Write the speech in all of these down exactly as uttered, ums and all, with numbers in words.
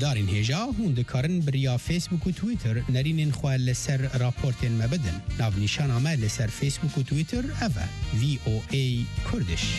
هشدارین هجا هون دکارن بریا فیسبوک و تویتر نرینین خواه لسر راپورتین مبدن. ناو نیشان آمه لسر فیسبوک و تویتر اوه وی او ای کردش.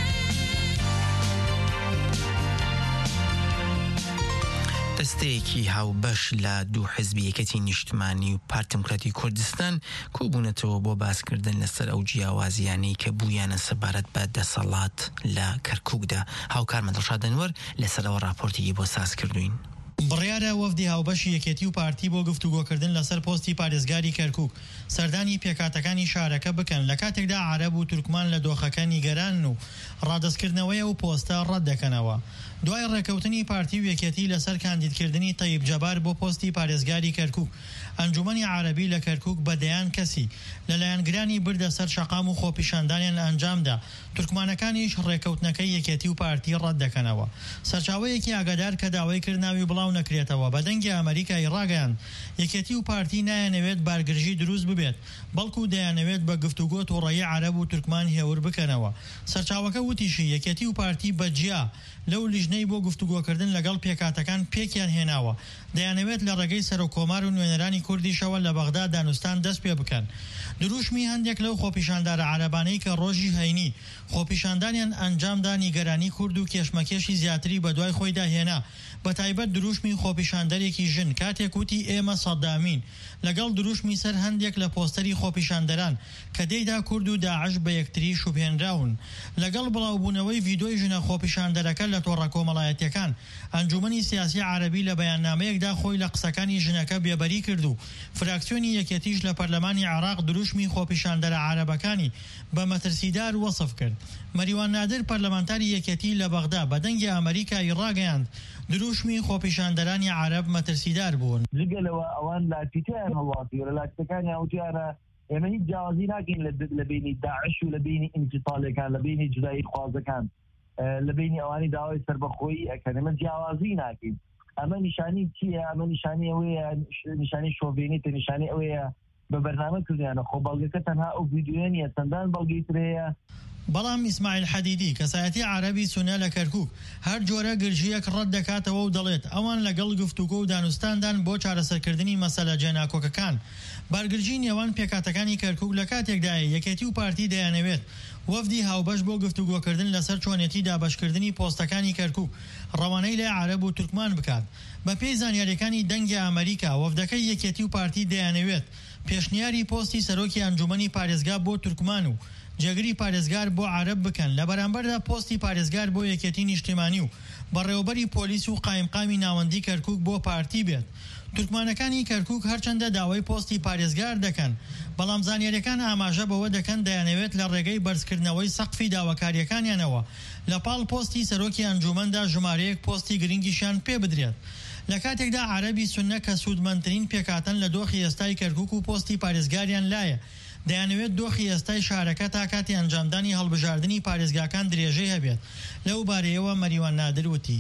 دەستەیەکی هاوبەش لە دوو حزبی یەکەتی نیشتمانی و پارتی دموکراتی کوردستان کۆبوونەتەوە بۆ باسکردن لەسەر ئەو جیاوازیانەی کە بوویانە سەبارەت بە دەسەڵات لە کەرکووکدا. هاوکارمان دڵشاد دەنوەر لەسەر ئەوە راپۆرتێکی بۆ ساز کردوین. بڕیارە وەفدی هاوبەشی یەکێتی و پارتی بۆ گفتوگۆکردن لەسەر پۆستی پارێزگاری کەرکووک سەردانی پێکاتەکانی شارەکە بکەن لە کاتێکدا عەرەب و تورکمان لە دۆخەکە نیگەران و ڕادەستکردنەوەی ئەو پۆستە ڕەت دەکەنەوە. دوای ڕێکەوتنی پارتی و یەکێتی لەسەر کاندیدکردنی تەیب جەبار بۆ پۆستی پارێزگاری کەرکووک، ئەنجومەنی عەرەبی لە کەرکووک بەدەیان کەسی لەلایەنگرانی بردە سەر شەقام و خۆپیشاندانیان ئەنجامدا. تورکمانەکانیش ڕێکەوتنەکەی یەکێتی و پارتی ڕەت دەکەنەوە. سەرچاوەیەکی ئاگادار کە داوای کردناوی بڵاو نەکرێتەوە بە دەنگی ئەمریکای ڕاگەیاند یەکێتی و پارتی نایەنەوێت بارگرژی دروست ببێت، بەڵکو دەیانەوێت بە گفتوگۆ تۆڕەیی عەرەب و تورکمان هێور بکەنەوە. سەرچاوەکە وتیشی یەکێتی و پارتی بەجیا لەو لیژنەی بۆ گفتوگۆکردن لەگەڵ پێکاتەکان پێکیان هێناوە، دەیانەوێت لە ڕێگەی سەرۆکۆمار و نوێنەرانی کوردیشەوە لە بەغدا دانوستان دەست پێ بکەن. دروشمی هەندێک لەو خۆپیشاندارە عەرەبانەی کە ڕۆژی هەینی خۆپیشاندانیان ئەنجامدا نیگەرانی کورد و کێشمەکێشی زیاتری بە دوای خۆی داهێنا، بە تایبەت دروشمی خۆپیشاندەرێکی ژن کاتێک وتی ئێمە سەدامین لەگەڵ دروشمی سەر هەندێک لە پۆستەری خۆپیشاندەران کە دەیدا کورد و داعش بە یەکتری شوبهێنراون. لەگەڵ بڵاوبوونەوەی ڤیدۆی ژنە خۆپیشاندەرەکە لە تۆڕە کۆمەڵایەتیەکان، ئەنجومەنی سیاسی عەرەبی لە بەیاننامەیەکدا خۆی لە قسەکانی ژنەکە بێبەری کرد و فراکسیۆنی یەکێتیش لە پەرلەمانی عێراق دروشمی خۆپیشاندەرە عەرەبەکانی بە مەترسیدار وەسف کرد. مەریوان نادر پەرلەمانتاری یەکێتی لە بەغدا بە دەنگی ئەمریکای ڕاگەیاند دروشمی خۆپیشاندەرانی عەرەب مەترسیدار بوون. لەگەلەوە ئەوان لاکتیان هەڵواتی لە لاکتەکانی ئەوتیانە ئێمە هیچ جیاوازی ناکەین لە بینی داعش و لە بینی ئینتیفاڵەکان، لە بینی جودایی خوازەکان، لە بینی ئەوانی داوای سەربەخۆیی ئەکەن، ئێمە جیاوازی ناکەین. ئەمە نیشانی چییە؟ ئەمە نیشانی ئەوەیە، نیشانی شۆڤێنیتە، نیشانی ئەوەیە بە بەرنامە کردیانە. خۆ بەڵگەکە تەنها ئەو ڤیدیۆیە نیە، چەندان بەڵگەی تر هەیە. بەڵام ئیسماعیل حەدیدی کەسایەتی عەرەبی سونە لە کەرکووک هەر جۆرە گرژیەک ڕەت دەکاتەوە و دەڵێت ئەوان لەگەڵ گفتوگۆ و دانوستاندان بۆ چارەسەرکردنی مەسەلە جێناکۆکەکان. بارگرژی نێوان پێکاتەکانی کەرکووک لە کاتێکدایە یەکێتی و پارتی دەیانەوێت وەفدی هاوبەش بۆ گفتوگۆکردن لەسەر چۆنێتی دابەشکردنی پۆستەکانی کەرکووک ڕەوانەی لە عەرەب و تورکمان بکات. بە پێی زانیاریەکانی دەنگی ئەمریکا، وەفدەکەی یەکێتی و پارتی دەیانەوێت پێشنیاری پۆستی سەرۆکی ئەنجومەنی پارێزگا بۆ تورکمان و جێگری پارێزگار بۆ عەرەب بکەن، لە بەرامبەردا پۆستی پارێزگار بۆ یەکێتی نیشتیمانی و بەڕێوەبەری پۆلیس و قایمقامی ناوەندی کەرکووک بۆ پارتی بێت. تورکمانەکانی کەرکووک هەرچەندە داوای پۆستی پارێزگار دەکەن، بەڵام زانیاریەکان ئاماژە بەوە دەکەن دەیانەوێت لە ڕێگەی بەرزکردنەوەی سەقفی داواکاریەکانیانەوە لە پاڵ پۆستی سەرۆکی ئەنجومەندا ژمارەیەک پۆستی گرنگیشیان پێ بدرێت. لە کاتێکدا عەرەبی سونە کە سوودمەندترین پێکاتەن لە دۆخی ئێستای کەرکووک و پۆستی پارێزگاریان لایە، دەیانەوێت دۆخی ئێستای شارەکە تا کاتی ئەنجامدانی هەڵبژاردننی پارێزگاکان درێژەی هەبێت. لەو بارەیەوە مەریوان نادر وتی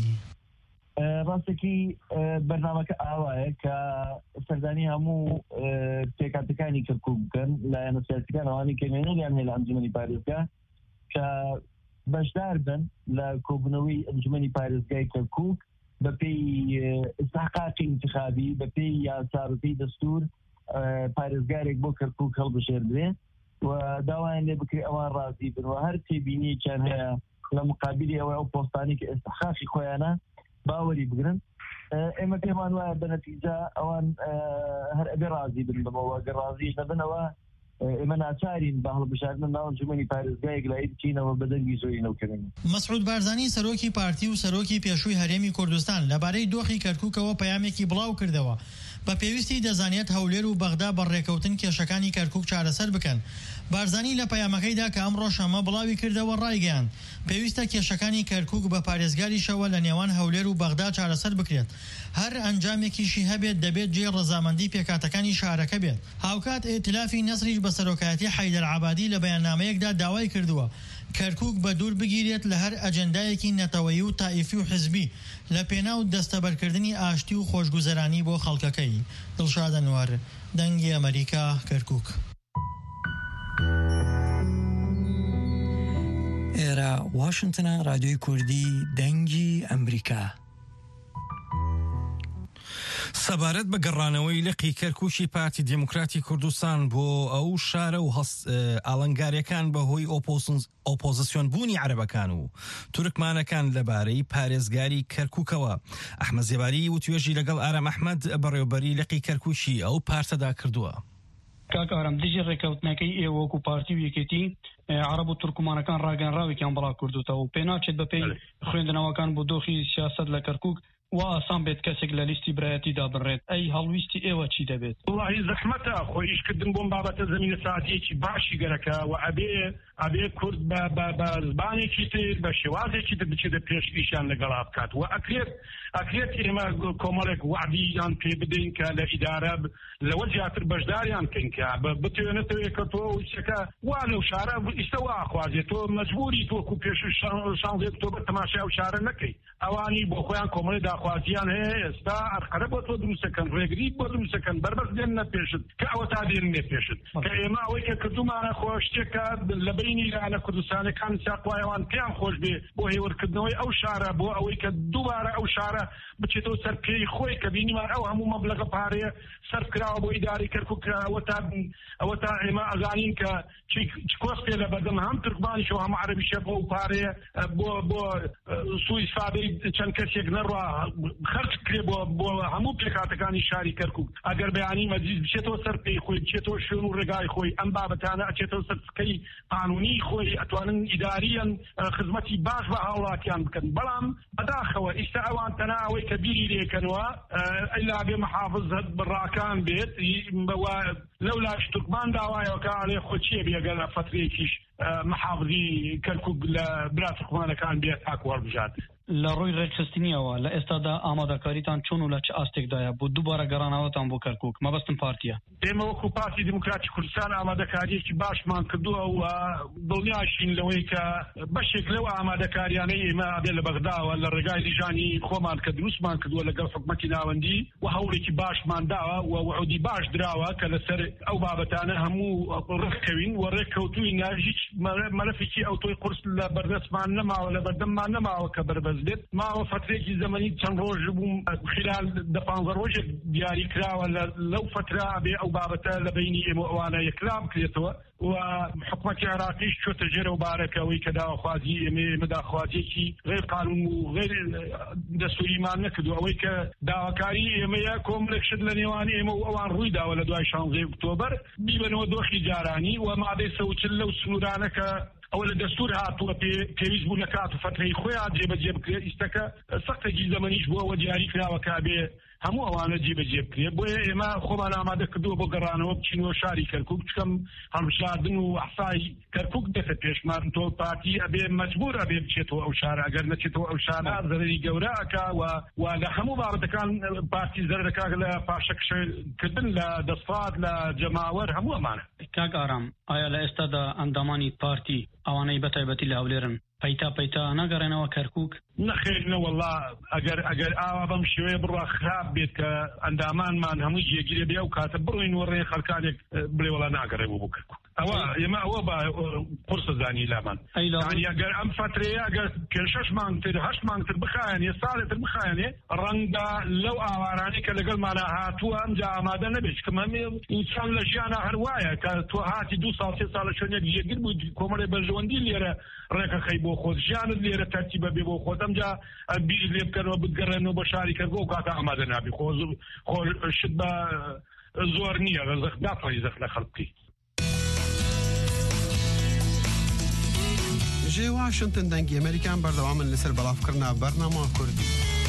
ڕاستێکی بەرنامەکە ئاوایە کە سەردانی هەموو پێکاتەکانی کەرکووک بکەن لایەنە سیاسیەکان ئەوانی کە وێنەریان هەیە لە ئەنجومەنی پارێزگا کە بەشدار بن لە کۆبوونەوەی ئەنجومەنی پارێزگای کەرکووک بە پێی ئستحقاقی انتخابی، بە پێی یاسا، بە پێی دەستور پارێزگارێک بۆ کەرکووک هەڵبژێردرێ و داوایان لێ بکرێ ئەوان ڕازی بن و هەر تێبینیەکیان هەیە لە مقابلی ئەوە ئەو پۆستانی کە ئستحقاقی خۆیانە باوەری بگرن. ئێمە پێمان وایە بە نەتیجە ئەوان هەر ئەبێ ڕازی بن بەمەوە، گەر ڕازیش نەبنەوە ئێمە ناچارین بە هەڵبژاردن ناو ئەنجومەنی پارێزگایەک لای بچینەوە بە دەنگی زۆری نەوکردن. مەسعود بارزانی سەرۆکی پارتی و سەرۆکی پێشووی هەرێمی کوردستان لەبارەی دۆخی کەرکووکەوە پەیامێکی بڵاو کردەوە. بە پێویستی دەزانێت هەولێر و بەغدا بە ڕێکەوتن کێشەکانی کەرکووک چارەسەر بکەن. بارزانی لە پەیامەکەیدا کە ئەمڕۆ شەمە بڵاوی کردەوە ڕایگەیاند پێویستە کێشەکانی کەرکووک بە پارێزگاریشەوە لە نێوان هەولێر و بەغدا چارەسەر بکرێت. هەر ئەنجامێکیشی هەبێت دەبێت جێ ڕەزامەندی پێکاتەکانی شارەکە بێت. هاوکات ئێتلافی نەسریش بە سەرۆکایەتی حەیدەر عەبادی لە بەیاننامەیەکدا داوای کردووە کەرکووک بە دوور بگیرێت لە هەر ئەجەندایەکی نەتەوەیی و تائیفی و حزبی لە پێناو دەستەبەرکردنی ئاشتی و خۆشگوزەرانی بۆ خەڵکەکەی. دڵشاد ئەنوەر، دەنگی ئەمریکا، کەرکووک. ئێرە واشنتنە، رادیۆی کوردی دەنگی ئەمریکا. سەبارەت بە گەڕانەوەی لقی کەرکووکی پارتی دموکراتی کوردستان بۆ ئەو شارە و ئاڵنگاریەکان بەهۆی ئۆپۆزیسیۆن بوونی عەرەبەکان و تورکمانەکان لەبارەی پارێزگاری کەرکووکەوە. ئەحمەد زێباری وتوێژی لەگەڵ ئارام ئەحمەد بەڕێوەبەری لقی کەرکووکی ئەو پارتەدا کردووە. کاک ئارام دژی ڕێکەوتنەکەی ئێوە وەکو پارتی و یەکێتی عەرەب و تورکمانەکان ڕاگەنراوێکیان بەڵا کردوتەوە و پێ ناچێت بەپێی خوێندنەوەکان بۆ دۆخی سیاسەت لە کەرکووک و ئاسان بێت کەسێک لە لیستی برایەتیدا بڕێت. ئەی هەڵویستی ئێوە چی دەبێت؟ وڵی زەحمەتە خۆی ئیشکردن بۆم بابەتە زمینە ساعتێکی باشی گەرەکە و ئەبێ ئەبێ کورد بە زبانێکی تر بە شێوازێکی تر بچێتە پێش ئیشان لەگەڵا بکات و ئەکرێت ئەکرێت ئێمە کۆمەڵێک وعدییان پێ بدەین کە لە ئیدارە لەوە زیاتر بەشداریان بکەین کە بتوێنێتەوە کە تۆ شەکە وا لەو شارە ئیستەوە ئاخوازێت تۆ مەجبوری تۆکو پێش شانزێت تۆ بە تەماشای ئەو شارە نەکەی. ئەوانی بۆ خۆیان کۆمەڵی داخوازیان هەیە ئێستا ئەرقەرە بۆ تۆ دروستەکەن ڕێگریت بۆ دروستەکەن بربەس دێن نەپێشت کە ئەوە تا دێن نێپێشت کە ئێمە ئەوەی کە کردومانە خۆشتێکە لە بینی لە کوردستانەکان ساقوایەوان پێیان خۆش بێ بۆ هێوەرکردنەوەی ئەو شارە بۆ ئەوەی کە دووبارە ئەو شارە بچێتەوە سەر پێی خۆی کە بینیمان ئەو هەموو مەبلەغە پارەیە سەرف کراوە بۆ ئیداری کەرکووک ئەوە تا ئەوە تا ئێمە ئەزانین کە کۆس پێ لە بەردەم هەم تورکمانیشەوە هەم عەرەبیشە بۆ ئەو پارەیە بۆ بۆ سوء ئیستیفادەی چەند کەسێک نەڕوا خەرج کرێ بۆ بۆ هەموو پێکهاتەکانی شاری کەرکووک. ئەگەر بەیانی مەجلیس بچێتەوە سەر پێی خۆی بچێتەوە شوێن و ڕێگای خۆی ئەم بابەتانە ئەچێتەوە سەر سکەی قانونی خۆی ئەتوانن ئیداریان خزمەتی باش بە هاوڵاتیان بکەن. بەڵام بەداخەوە ئیستا ئەوان تەنها ئەوەی کە بیری لێکەنەوە ئەیلا بێ محافظ بڕاکان بێت لەولاش تورکمان داوایەوە کە ئاڵێ خۆ چیە بێگەل فترەیەکیش محافظی کەرکووک لە برا تورکمانەکان بێت تاکو وەربژات. لە ڕووی ڕێکخستنیەوە لە ئێستادا ئامادەکاریتان چۆن و لە چه ئاستێکدایە بۆ دووبارە گەڕانەوەتان بۆ کەرکووک؟ مەبەستم پارتیە. ئێمە وەکو پارتی دموکراتی کوردستان ئامادەکاریەکی باشمان کردووە و دڵنیاشین لەوەی کە بەشێک لەو ئامادەکاریانەی ئێمە ئابێ لە بەغداوە لە ڕێگای لیژانی خۆمان کە دروستمان کردووە لەگەڵ حکومەتی ناوەندی و هەوڵێکی باشمان داوە و وعودی باش دراوە کە لەسەر ئەو بابەتانە هەموو ڕێککەوین و ڕێککەوتووی هیچ مەلەفێکی ئەوتۆی قورس لە بەردەستمان نەماوە لە بەردەممان نەماوە کە بەربەست بێت. ماوە فترێکی زەمەنی چەند ڕۆژ بووم خلال دە پانزە ڕۆژێک دیاری کراوە لەو فترە بێ ئەو بابەتە لە بینی ئێمە ئەوانە یەکلا بکرێتەوە و حکومەتی عێراقیش چۆتە ژێرە و بارەکەوەی کە داواخوازی ئێمە ئێمە داخوازیەکی غێر قانون و غێر دەستوریمان نەکردو. ئەوەی کە داواکاری ئێمەیە کۆمەڵێک شت لە نێوان ئێمە و ئەوان ڕووی داوە لە دوای شانزەی ئۆکتۆبەر بیبنەوە دۆخی جارانی و مادەی سەوچل لەو سنوورانەکە ئەوە لە دەستور هاتووە پێویست بوو نەکات و فترەی خۆیان جێبەجێ بکرێت. ئیستەکە سەختێکی زەمەنیش بووە و دیاری کراوە کە بێ هەموو ئەوانە جێبەجێ بکرێت. بۆیە ئێمە خۆمان ئامادە کردووە بۆ گەڕانەوە بچینەوە شاری کەرکووک چکەم هەڵبژاردن و ئەحسای کەرکووک دەکە پێشمان تۆ پارتی ئەبێ مەجبور ئەبێ بچێتەوە ئەو شارە ئەگەر نەچێتەوە ئەو شارە زەرەری گەورە ئەکا و لە هەموو بابەتەکان پارتی زەرەر دەکات لە پاشەکشکردن لە دەسفات لە جەماوەر هەموو ئەمانە. کاک ئارام ئایا لە ئێستادا ئەندامانی پارتی ئەوانەی بەتایبەتی لە هەولێرن پەیتا پەیتا ناگەڕێنەوە کەرکووک؟ نەخێرنە وەڵا ئەگەر ئەگەر ئاوا بەم شێوەیە بڕوا خراپ بێت کە ئەندامانمان هەمووی جێگیرێ بێ و کاتە بڕۆین وەڕێ خەڵکانێک بڵێ وەڵا ناگەڕێ بۆ کەرکووک. ئەوە ئێمە ئەوە بە قورسە زانی لامان ئەگەر ئەم فترەیە ئەگەر پێ شەش مانگتر هەشت مانگتر بخایەنێ ساڵێتر بخایەنێ ڕەنگە لەو ئاوارانەی کە لەگەڵمانە هاتووە ئەمجا ئامادە نەبێت کەمە ئینسان لە ژیانە هەر وایە کە تۆ هاتی دوو ساڵ سێ ساڵە شوێنێک جێگر بوو کۆمەڵێ بەرژەوەندی لێرە ڕێکەخەی بۆ خۆت ژیانت لێرە تەرتیبە بێ بۆ خۆت ئەمجا بیری لێ بکەنەوە بگەڕێنەوە بە شاری کەرکووک و کاتە ئامادە نابی خۆ شت بە زۆر نییە زەخ ناتوانانی زەخ لە خەڵکی. ژێ واشنتن دەنگی ئەمریکان بەردەوامن لەسەر بەڵافکردنا بەرنامە کوردی.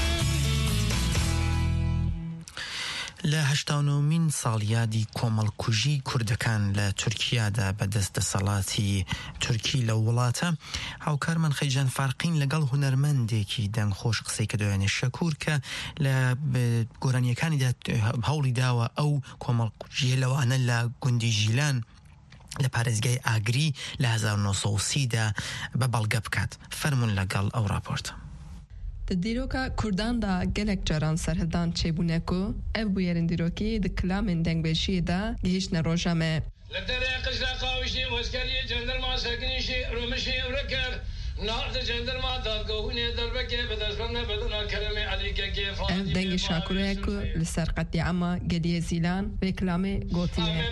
لە هەشتا و نۆمین ساڵیادی کۆمەڵکوژی کوردەکان لە تورکیادا بەدەست دەسەڵاتی تورکی لە وڵاتە هاوکارمان خەیجان فارقین لەگەڵ هونەرمەندێکی دەنگخۆش قسەی کردوێنێ شەکوور کە لە گۆرانیەکانیدا هەوڵی داوە ئەو کۆمەڵکوژیە لەوانە لە گوندی ژیلان لە پارێزگای ئاگری لە هەزار و نۆ سەد و سیدا بە بەڵگە بکات. فەرمون لەگەڵ ئەو راپۆرتە. Di dîroka Kurdan da gelek caran serhildan çêbûne ku ev bûyerên dîrokî di kilamên dengbêjiyê de gihîştine roja me. Li derê qişla qawişî weskeriyê cenderma sekinîşî rûmişî ewreker ev dengê şakureye ku li ser qetîama Geliyê Zîlan reklamê gotiye.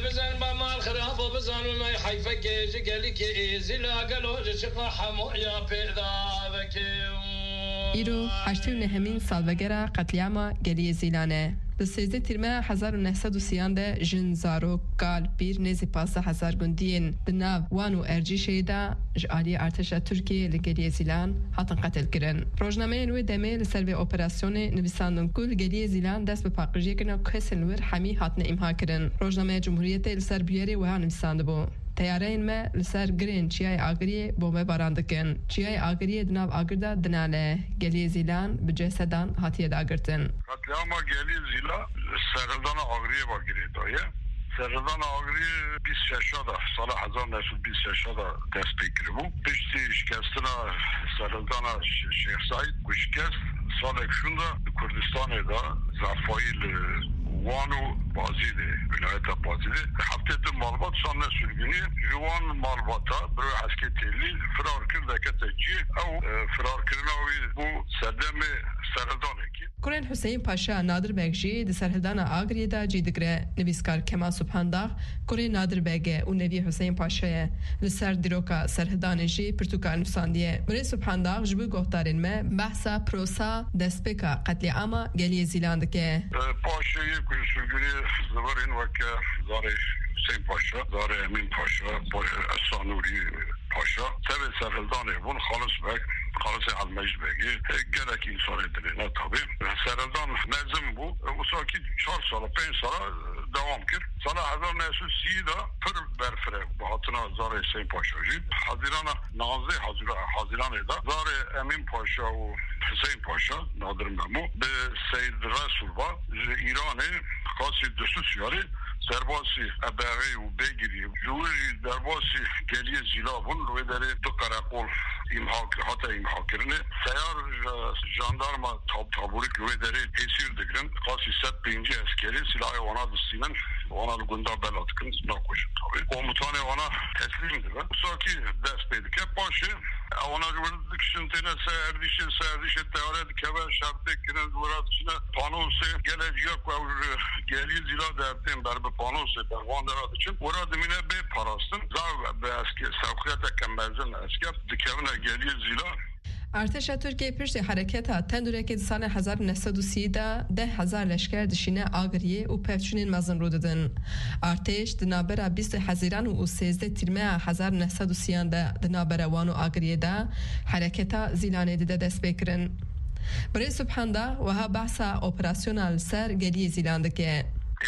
îro heştê û nehemîn salvegera qetîama Geliyê Zîlanê. Di sêzdeh tîrmeya hezar û neh sed û sîyan de jin, zarok, kal, pîr nêzî panzdeh hezar gundiyên di nav wan û Ercîşê de ji aliyê Artêşa Tirkiyê li Geliyê Zîlan hatin qetilkirin. Rojnameyên wê demê li ser vê operasyonê nivîsandin ku li Geliyê Zîlan dest bi paqijiyekirina kesên wir hemî hatine îmhakirin. Rojnameya Cumhuriyetê li ser bûyerê wiha nivîsandibû. Teyareyên me li ser girên Çiyayê Agiriyê bombebaran dikin. Çiyayê Agiriyê di nav agir de dinale. Geliyê Zîlan bi cesedan hatiye dagirtin. Katliama Geliyê Zîlan serhildana Agiriyê va girê daye. Serhildana Agiriyê bîst şeşa da sala hezar neh sed bîst şeşa da dest pê kiribû. Piştî şikestina serhildana Şeyh Saîd ku şikest salek şûn da li Kurdistanê da zafayî li Wano Bazîdê, vilayeta Bazîdê heftê di malbat şanne sürgünî ji wan malbata bir heskê têlî firar kir dekete cî ew firarkirina wî bû serdemê serhildanekî. Kurên Hüseyin Paşa Nadirbeg jî di serhildana Agiriyê de cî digire. Nivîskar Kemal Subhandax Kurê Nadirbegê û nevî Hüseyin Paşayê li ser dîroka serhildanê jî pirtûka nivîsandiye. Mirê Subhandax ji bo guhdarên me behsa prosa destpêka qetliama Geliyê Zîlan dike. Paşayê ku sürgünî zivirên weke zarê Hüseyin Paşa, zarê Emin Paşa, Esa Nûrî Paşa tevê serhildanê bûn xalis bek Xalisê Elmecid Begî gelek însanê dilê ne tabi. Serhildan mezin bû wisa kî çar sala pênc sala devam kir. Sala hezar neh sed sî da pir berfire bi hatina zarê Hüseyin Paşa jî. Hezîrana navzê Haziranê da zarê Emin Paşa û Hüseyin Paşa Nadir Memû bi Seyyid Resul va ji Îranê xasî dirsû siyarî serbasî ebeğê û bêgirî ji wî jî derbasî Geliyê Zîlan bûn li wê derê du qereqol îmha hata îmhakirinê seyar jandarma taborîk li wê derê hêsîr dikirin qasî sed pêncî eskerî silahê wana distînin wana li gunda bela dikin naxweşin tabi komutanê wana teslîm dibin wisa kî dest pê dike paşê wana dikişin têne se erdîşê se erdîşê teyare dikeve şertê kirin wira diçine panosê gelek ya ku ew Geliyê Zîlan dertên ber bi panosê berwan dera diçin wira dimîne bê parastin zav bi eske sevqiyeteke mezin esker dikevine Geliyê Zîlan. Artêşa Tirkiye piştî hereketa tendurekê di salê hezar neh sed û sî de deh hezar leşker dişîne Agiriyê û pevçûnên mezin rûdidin. Artêş di navbera bîst Hezîran û sêzdeh tîrmeya hezar neh sed û sîyan de di navbera wan û Agiriyê de hereketa Zîlanê dide dest pê kirin. Mirê Subhandax wiha behsa operasyona li ser Geliyê Zîlan dike.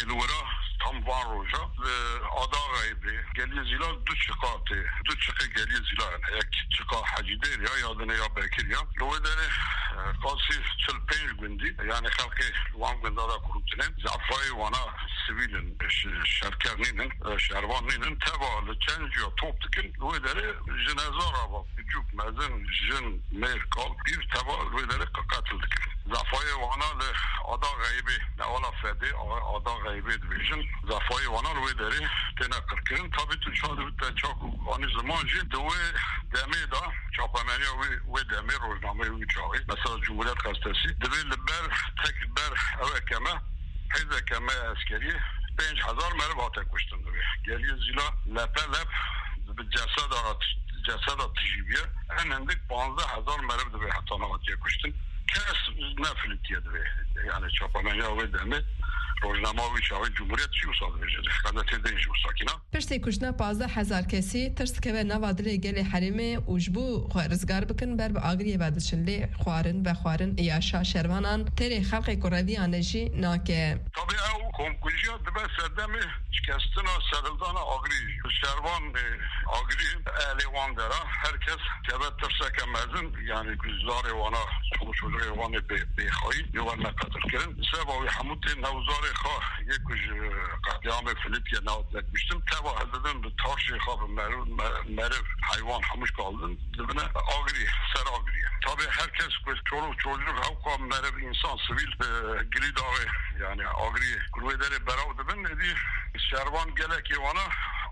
Tam van roja ve adağaydı. Geliyê Zîlan du çıkatı. Du çıkı Geliyê Zîlan. Yek çıka Hacider ya yadına ya Bekir ya. Lovedere qasî çil pênc gundî yani xelkê wan gunda da kurutinin zafayê wana sivilin şerkernînin şervanînin teva li çenc ya top dikin. Lovedere ji nezara bak küçük mezin jin mêr kal bir teva lovedere qatil dikin. Zafayê wana li adağaybê ne wala fedê adağaybê dibêjin zafayê wana li wê derê têne qirkirin tabi tu ça dibite çak û anî ziman jî di wê demê da çapemeniya wê wê demê rojnameyê wî çaxî mesela Cumhuriyet Gazetesi divê li ber tek ber eveke me hêzeke me eskerî pênc hezar meriv hate kuştin divê Geliyê Zîlan lepelep bi ceseda ceseda tijîbiye en hindik panzdeh hezar meriv divê hetana hatiye kuştin kes ne filitiye divê yani çapemeniya wê demê rojnama wî çaxî Cumhuriyet çî wisa dibêje gazetê de jî wisakîna Piştî kuştina panzdeh hezar kesî tirs dikeve nava dilê gelê herêmê û ji bo xwe rizgar bikin ber bi Agiriyê ve diçin lê xwarin vexwarin êyaşa şervanan têrê xelkê ku reviyan e jî nake. Tabii ew komkujiya dibe serdemê şikestina serhildana Agirî şervan Agirî elê wan dera herkes teve tirseke mezin yani zarê wana çoluk çocuğê wanê bêxayî yê wan neqetilkirin seba wî hemû tê newzarê xwe yê ku ji qetliamê Filîpye navdekmiştim teva hezidin bi taşê xwe bi meriv heywan hemûş kaldin dibine Agirî ser Agirî tabii herkes ku çoluk çocuk hewka meriv insan sivîl girî daxê yani Agirî ku wê derê beraw dibin êdî şervan gelekê wana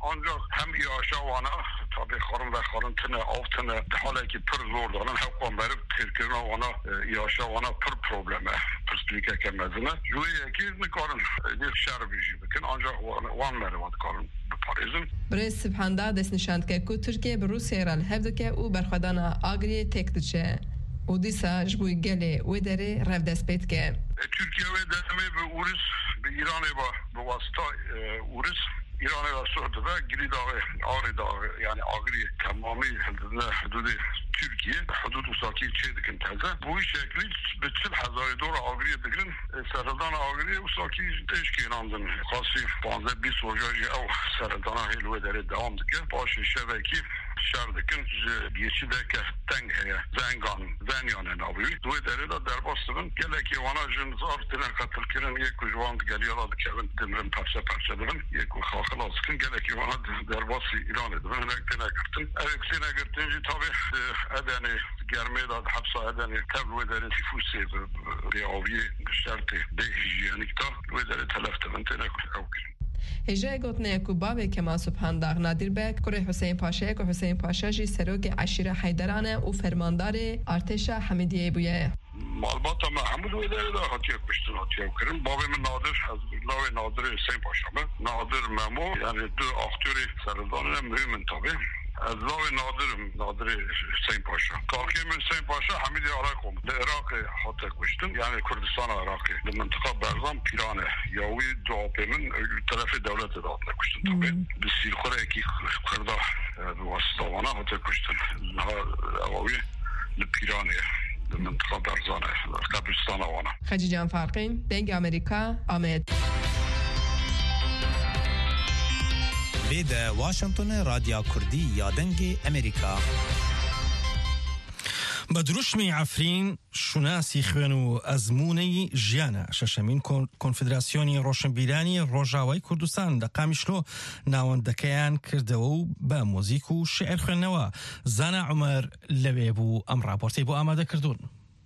ancak hem iaşa wana tabii xarın ve xarın tine av tine hala ki pır zor dalan hevkan berip Türkiye'ne wana iaşa wana pır probleme pır splike kemezine juye ki nikarın bir şerbici bikin ancak wan mervat karın Parizin. Brez Sibhanda dest nişand ke ku Türkiye bi Rusya ran hevdike û berxwedana agiriyê tek diçe. û dîsa ji bo gelê wê derê revdest pê dike. Türkiye ve demê bi Urus bi İranê ba bi wasita Urus İranê ve Suud'da giri dağı, ağrı dağı yani agri tamamı hudud Türkiye hudud usaki çeydikin teze. Bu şekli bütün hazari doğru agriye dikin sereldan agriye usaki teşkil andın. Khasi panze bir sojajı ev sereldana helvedere devam dike. Başı şebeki şerdikin geçi deke tengheye zengan zenyanen abi. Due dere de derbastının geleki vanajın zartına katılkirin yek kujvand geliyorlar kevin dimrin parça parça dirin yek xalq Kın geleki bana derbası ilan edin. Enektine girtin. Enektine girtince tabi edeni germeye de hapsa edeni tevlu edeni tifusi riaviye şerti de hijyenikta edeni teleftenin tenek evkirin. Hêja gotine ku bavê Kemal Subhan Dağ Nadirbek, kurê Hüseyin Paşayê ku Hüseyin Paşa jî serokê eşîra Heyderan e û fermandarê Artêşa Hemidiyê bûye. Malbata Mahmud ve de hatiye kuştun hatiye kirin. Babamın Nadir, Hazbullah ve Nadir Hüseyin Paşa mı? Nadir Memo yani dü aktörü serildağının mühimmin tabi. Azla ve Nadir'im, Nadir Hüseyin Paşa. Kalkiyemin Hüseyin Paşa Hamidi Arakom. De Irak'ı hatiye kuştun. Yani Kürdistan Irak'ı. De mıntıka Berzan Pirane. Yavi Duapemin tarafı devleti de hatiye kuştun tabi. Biz Silkure ki Kırda vasıta vana hatiye kuştun. Yavi Pirane. منطقه برزانه قبرستان وانا خجی جان فرقین دنگ امریکا آمد ویده واشنطن رادیو کردی یا دنگ امریکا بدروشمی عفرین شناسی خوێن و ئەزمونەی ژیانە شەشەمین کۆنفدراسیۆنی ڕۆشنبیرانی ڕۆژاوای کوردستان لە قامیشلۆ ناوەندەکەیان کردەوە و بە مۆزیک و شعر خوێندنەوە. زانا عومەر لەوێ بوو ئەم راپۆرتەی بۆ ئامادەکردوون.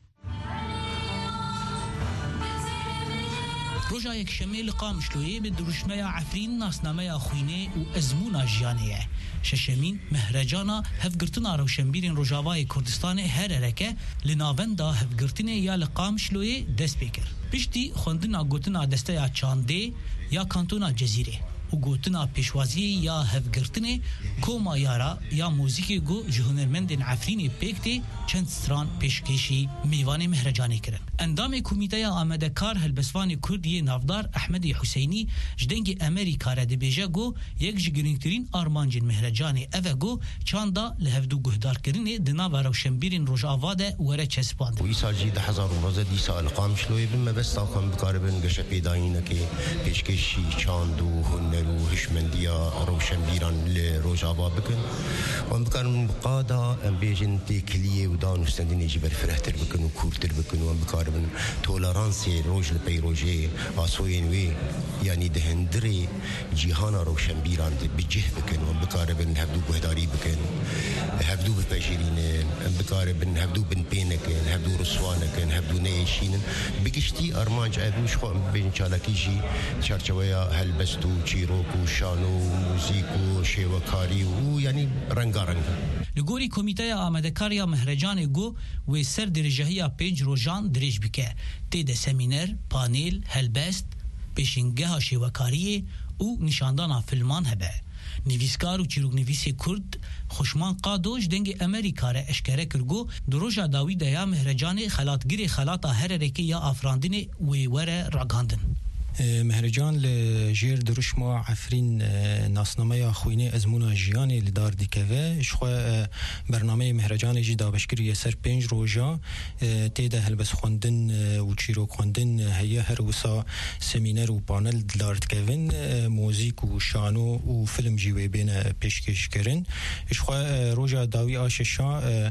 ڕۆژا یەکشەمێ لە قامیشلۆیە بە دروشمەیە عەفرین ناسنامەیە خوینێ و ئەزمونا ژیانەیە. شەشەمین مەهرەجانا هەفگرتنا ڕەوشەمبیرین ڕۆژاوای کوردستانê هەرێرەکە li navenda hevgirtinê ya li Qamişloyê dest pê kir. Piştî xwendina gotina desteya Çandê ya kantona Cezîrê û gotina pêşwaziyê ya hevgirtinê koma yara ya mûzîkê got ji hunermendên Efrînê pêk tê çend stran pêşkêşî mêvanê mehrecanê kirin. Endamê Komîteya Amedekar Helbestvanê Kurdiyê navdar Ehmedê Hüseynî ji dengê Amerîka re dibêje got yek ji girîngtirîn armancên mehrecanê ev e got çanda li hevdû guhdarkirinê di nava rewşenbîrên Rojava de were çespand. Îsal jî di hezar û nozeh dîsa li Qamişloyê bin mebesta xwe bikaribin geşepêdayînekê pêşkêşî çand û huner û hişmendiya rewşenbîran li Rojava bikin. Wan bikarin qada em bêjin têkiliyê û danûstendinê jî berfirehtir bikin û kûrtir bikin wan bikarin toleransê roj li pey rojê asoyên wê yanî di hindirê cîhana rewşenbîran de bicih bikin wan bikaribin hevdû guhdarî bikin hevdû bipejirînin em bikaribin hevdû bin pê nekin hevdû riswa nekin hevdû neêşînin bi giştî armanc ev û ji xwe em bibêjin çalakî jî çerçeveya helbest û çîrok û şano û mûzîk û şêwekarî û yanî rengareng. Li gorî Komîteya Amedekariya Mehrecanê got wê ser dirêjehiya pênc rojan dirêj bike. Tê de semîner, panêl, helbest, pêşîngeha şêwekariyê û nîşandana filman hebe. Nivîskar û çîroknivîsê Kurd Xoşman Qado ji dengê Amerîka re eşkere kir got di roja dawî de ya mehrecanê xelatgirê xelata herêrekê ya afrandinê wê were ragandin. مهرجان لجير دروشما عفرين ناسنامه خوينه ازمونا جياني لدار ديكوه شخوا برنامه مهرجان جي دابشكر يسر پنج روجا تيدا هلبس خوندن و چيرو خوندن هيا هر وسا سمينر و پانل دار ديكوين موزيك و شانو و فيلم جيوه بين پیشکش کرن شخوا روجا داوي آششا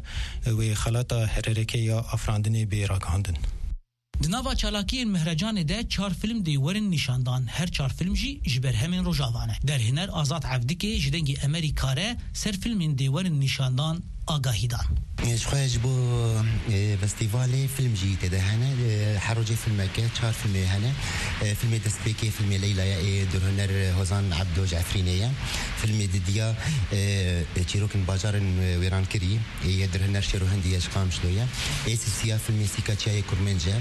و خلاطا هرركي يا افراندني بيراغاندن. Di nava çalakiyên mehrecanê de çar film dê werin nîşandan her çar film jî ji ber hemên Rojava ne. Derhîner Azad Evdikê ji dengê Amerîka re ser filmên dê werin nîşandan آگاهی دان. شخواج بو فستیوال فیلم جی تده هنه حروجی فیلم که چهار فیلم هنه فیلم دستپیکی فیلم لیلا درهنر هزان عبدو جعفرینیه فیلم دیدیا چیروکن بازار ویران کری یه درهنر شروع هندی اشقام شلویه ایسیا فیلم سیکاچای کرمنجه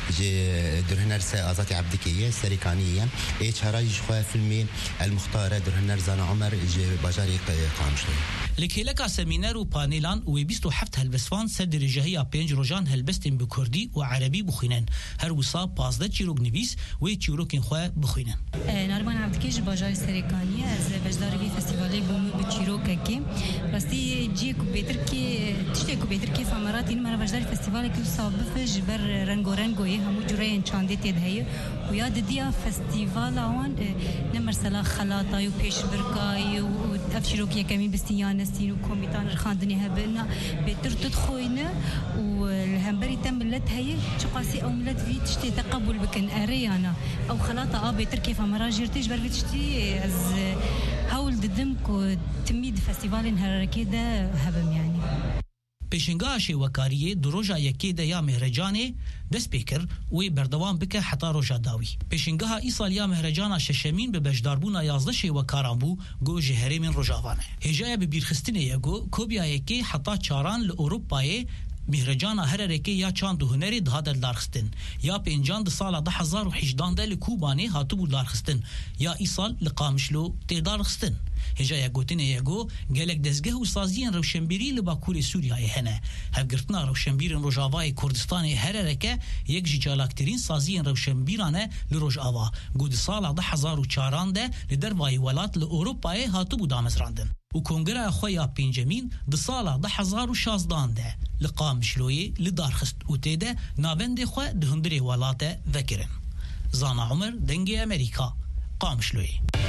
درهنر آزات عبدکیه سریکانیه ای چهارای شخوا فیلم المختار درهنر زان عمر بازاری قام شلویه لکیلکا سمینار و پانیلان و بیست و هفت هلبسوان سر درجهی پنج روزان هلبستن به کردی و عربی بخوینن هر وسا پازده چیروک نویس و چیروکین خواه بخوینن نارمان عبدکیش بازار سریکانی از وجدار بی فستیوالی بومو به چیروک که راستی جی کو بیتر که تشتی کو بیتر که فامرات این مرا وجدار فستیوالی که صابفش بر رنگ و رنگوی همو جوره چانده تدهیه و یاد دیا فستیوال آوان نمرسلا خلاطای و پیش برکای و افشیروک یکمی بستیان استین و کمیتان رخاندنی هبنا بيتر تدخوينا والهمبري تم ملت هي شقاسي او ملت في تشتي تقبل بكن اريانا او خلاطه ابي تركي فمراجر تجبر في تشتي از هول ددمكو تميد فستيفال هركي ده هبم يعني پیشنگاه شوکاریه دروجا یکی ده یا مهرجانه دست پیکر و بردوام بکه حتا روجا داوی پیشنگاه ایسال یا مهرجانا ششمین به بجداربونا یازده شوکاران بو گو جهره من روجاوانه هجای به بیرخستینه یگو کوبیا یکی حتا چاران لأوروپای مهرجانا هر رکی یا چاند و هنری ده دل دارخستن یا پنجان ده سال ده هزار و حجدان ده لکوبانه هاتو بو دارخستن یا ایسال لقامشلو تی دارخستن هجای گوتنه یگو گلک دزگه و سازین روشنبیری لباکور سوریای هنه هفگرتنا روشنبیرین روجاوای کردستان هر رکه یک جیجالاکترین سازین روشنبیرانه لروجاوا گود سال ده هزار و چاران ده لدروای ولات لأوروپای هاتو بو دامزراندن و کنگره خویا پینجمین ده سال ده هزار و شازدان ده لقام شلوی لدارخست و تیده ناوند خو ده هندری ولات وکرن زانا عمر دنگی امریکا قام شلوی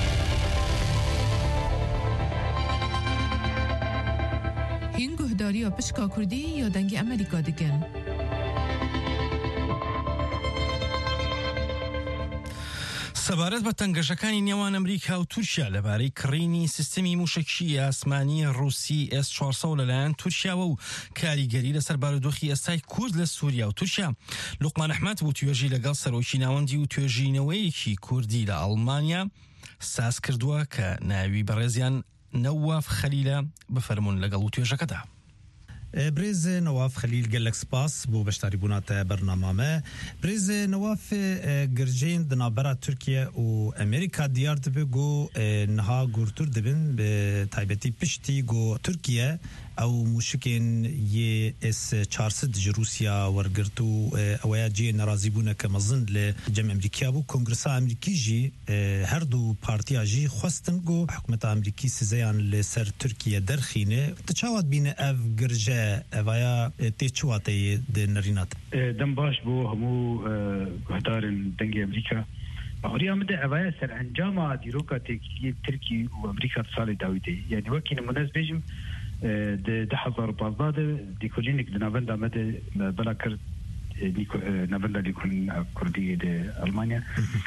هین گهداری و پشکا کردی یا دنگی امریکا دکن سەبارەت بە تەنگەشەکانی نێوان ئەمریکا و تورکیا لەبارەی کڕینی سیستەمی موشەکی ئاسمانی ڕووسی ئێس چوارسەد لەلایەن تورکیاوە و کاریگەری لەسەر بارودۆخی ئێستای کورد لە سووریا و تورکیا لوقمان ئەحمەد بوو توێژی لەگەڵ سەرۆکی ناوەندی و توێژینەوەیەکی کوردی لە ئەڵمانیا ساز کردووە کە ناوی بەڕێزیان نەواف خەلیلە بفەرمونون لەگەڵ و توێژەکەدا. بريز نواف خليل قال لك سباس بو بشتاري بونات برنامج بريز نواف جرجين دنابرة تركيا وامريكا ديار دبو نها غورتور دبن بتايبتي بشتي جو تركيا او مشكين ي اس چارسد روسيا ورغرتو اويا جي ناراضي بونه كمزن لجمع امريكا بو كونغرس امريكي جي هر دو بارتي جي خواستن جو حكومه امريكي سزيان لسر تركيا درخينه تشاوت بين اف جرجا اويا تيچواتي دنرينات دمباش بو همو هدارن دنگي امريكا اوريا مده اويا سر انجام ديروكا تركي وامريكا صالح داوودي يعني وكين مناسبه ده ده حضر بازده ديكولينك دنافندا مده بلا كرد ديكو نافندا ديكون كردية ده ألمانيا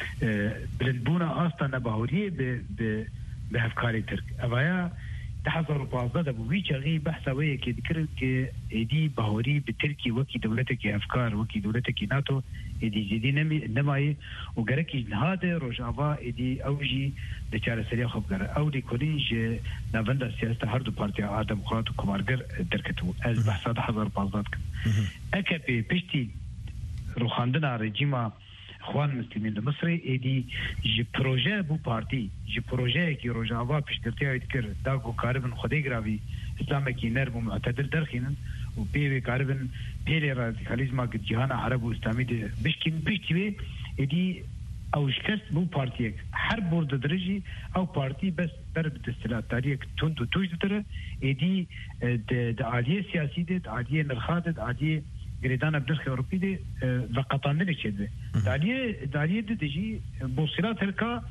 بلندبونا أصلا نباورية ب ب بهفكاري ترك أبايا تحضر بازده بويش غي بحثا ويا كي ذكر كي دي باوري بتركي وكي دولتك أفكار وكي دولتك ناتو دي جدي نمي نماي وجركي هذا روجافا دي أوجي دچار سريع خبر أو دي كونيج نافندا سياسة هردو بارتي آدم خاط وكمارجر دركتو از بحثات حضر بازدات كن أكبي بشتي روخاندنا رجيما اخوان مسلمين المصري ايدي جي بروجي بو بارتي جي بروجي كي روجافا بشترتي يذكر داغو كاربن خدي غرافي اسلامي نرب معتدل درخينن وبيبي كاربن بيلي راديكاليزما جهان عرب واسلامي بشكين بيشتي ايدي او شكست بو بارتيك حرب برد درجي او بارتي بس درب دستلات تاريخ تندو توج دره ايدي د عاليه سياسي د عاليه نرخات عاليه جريدانا بدرخ اوروبي دي وقطاندني كده داليه داليه دجي بوصلات هلكا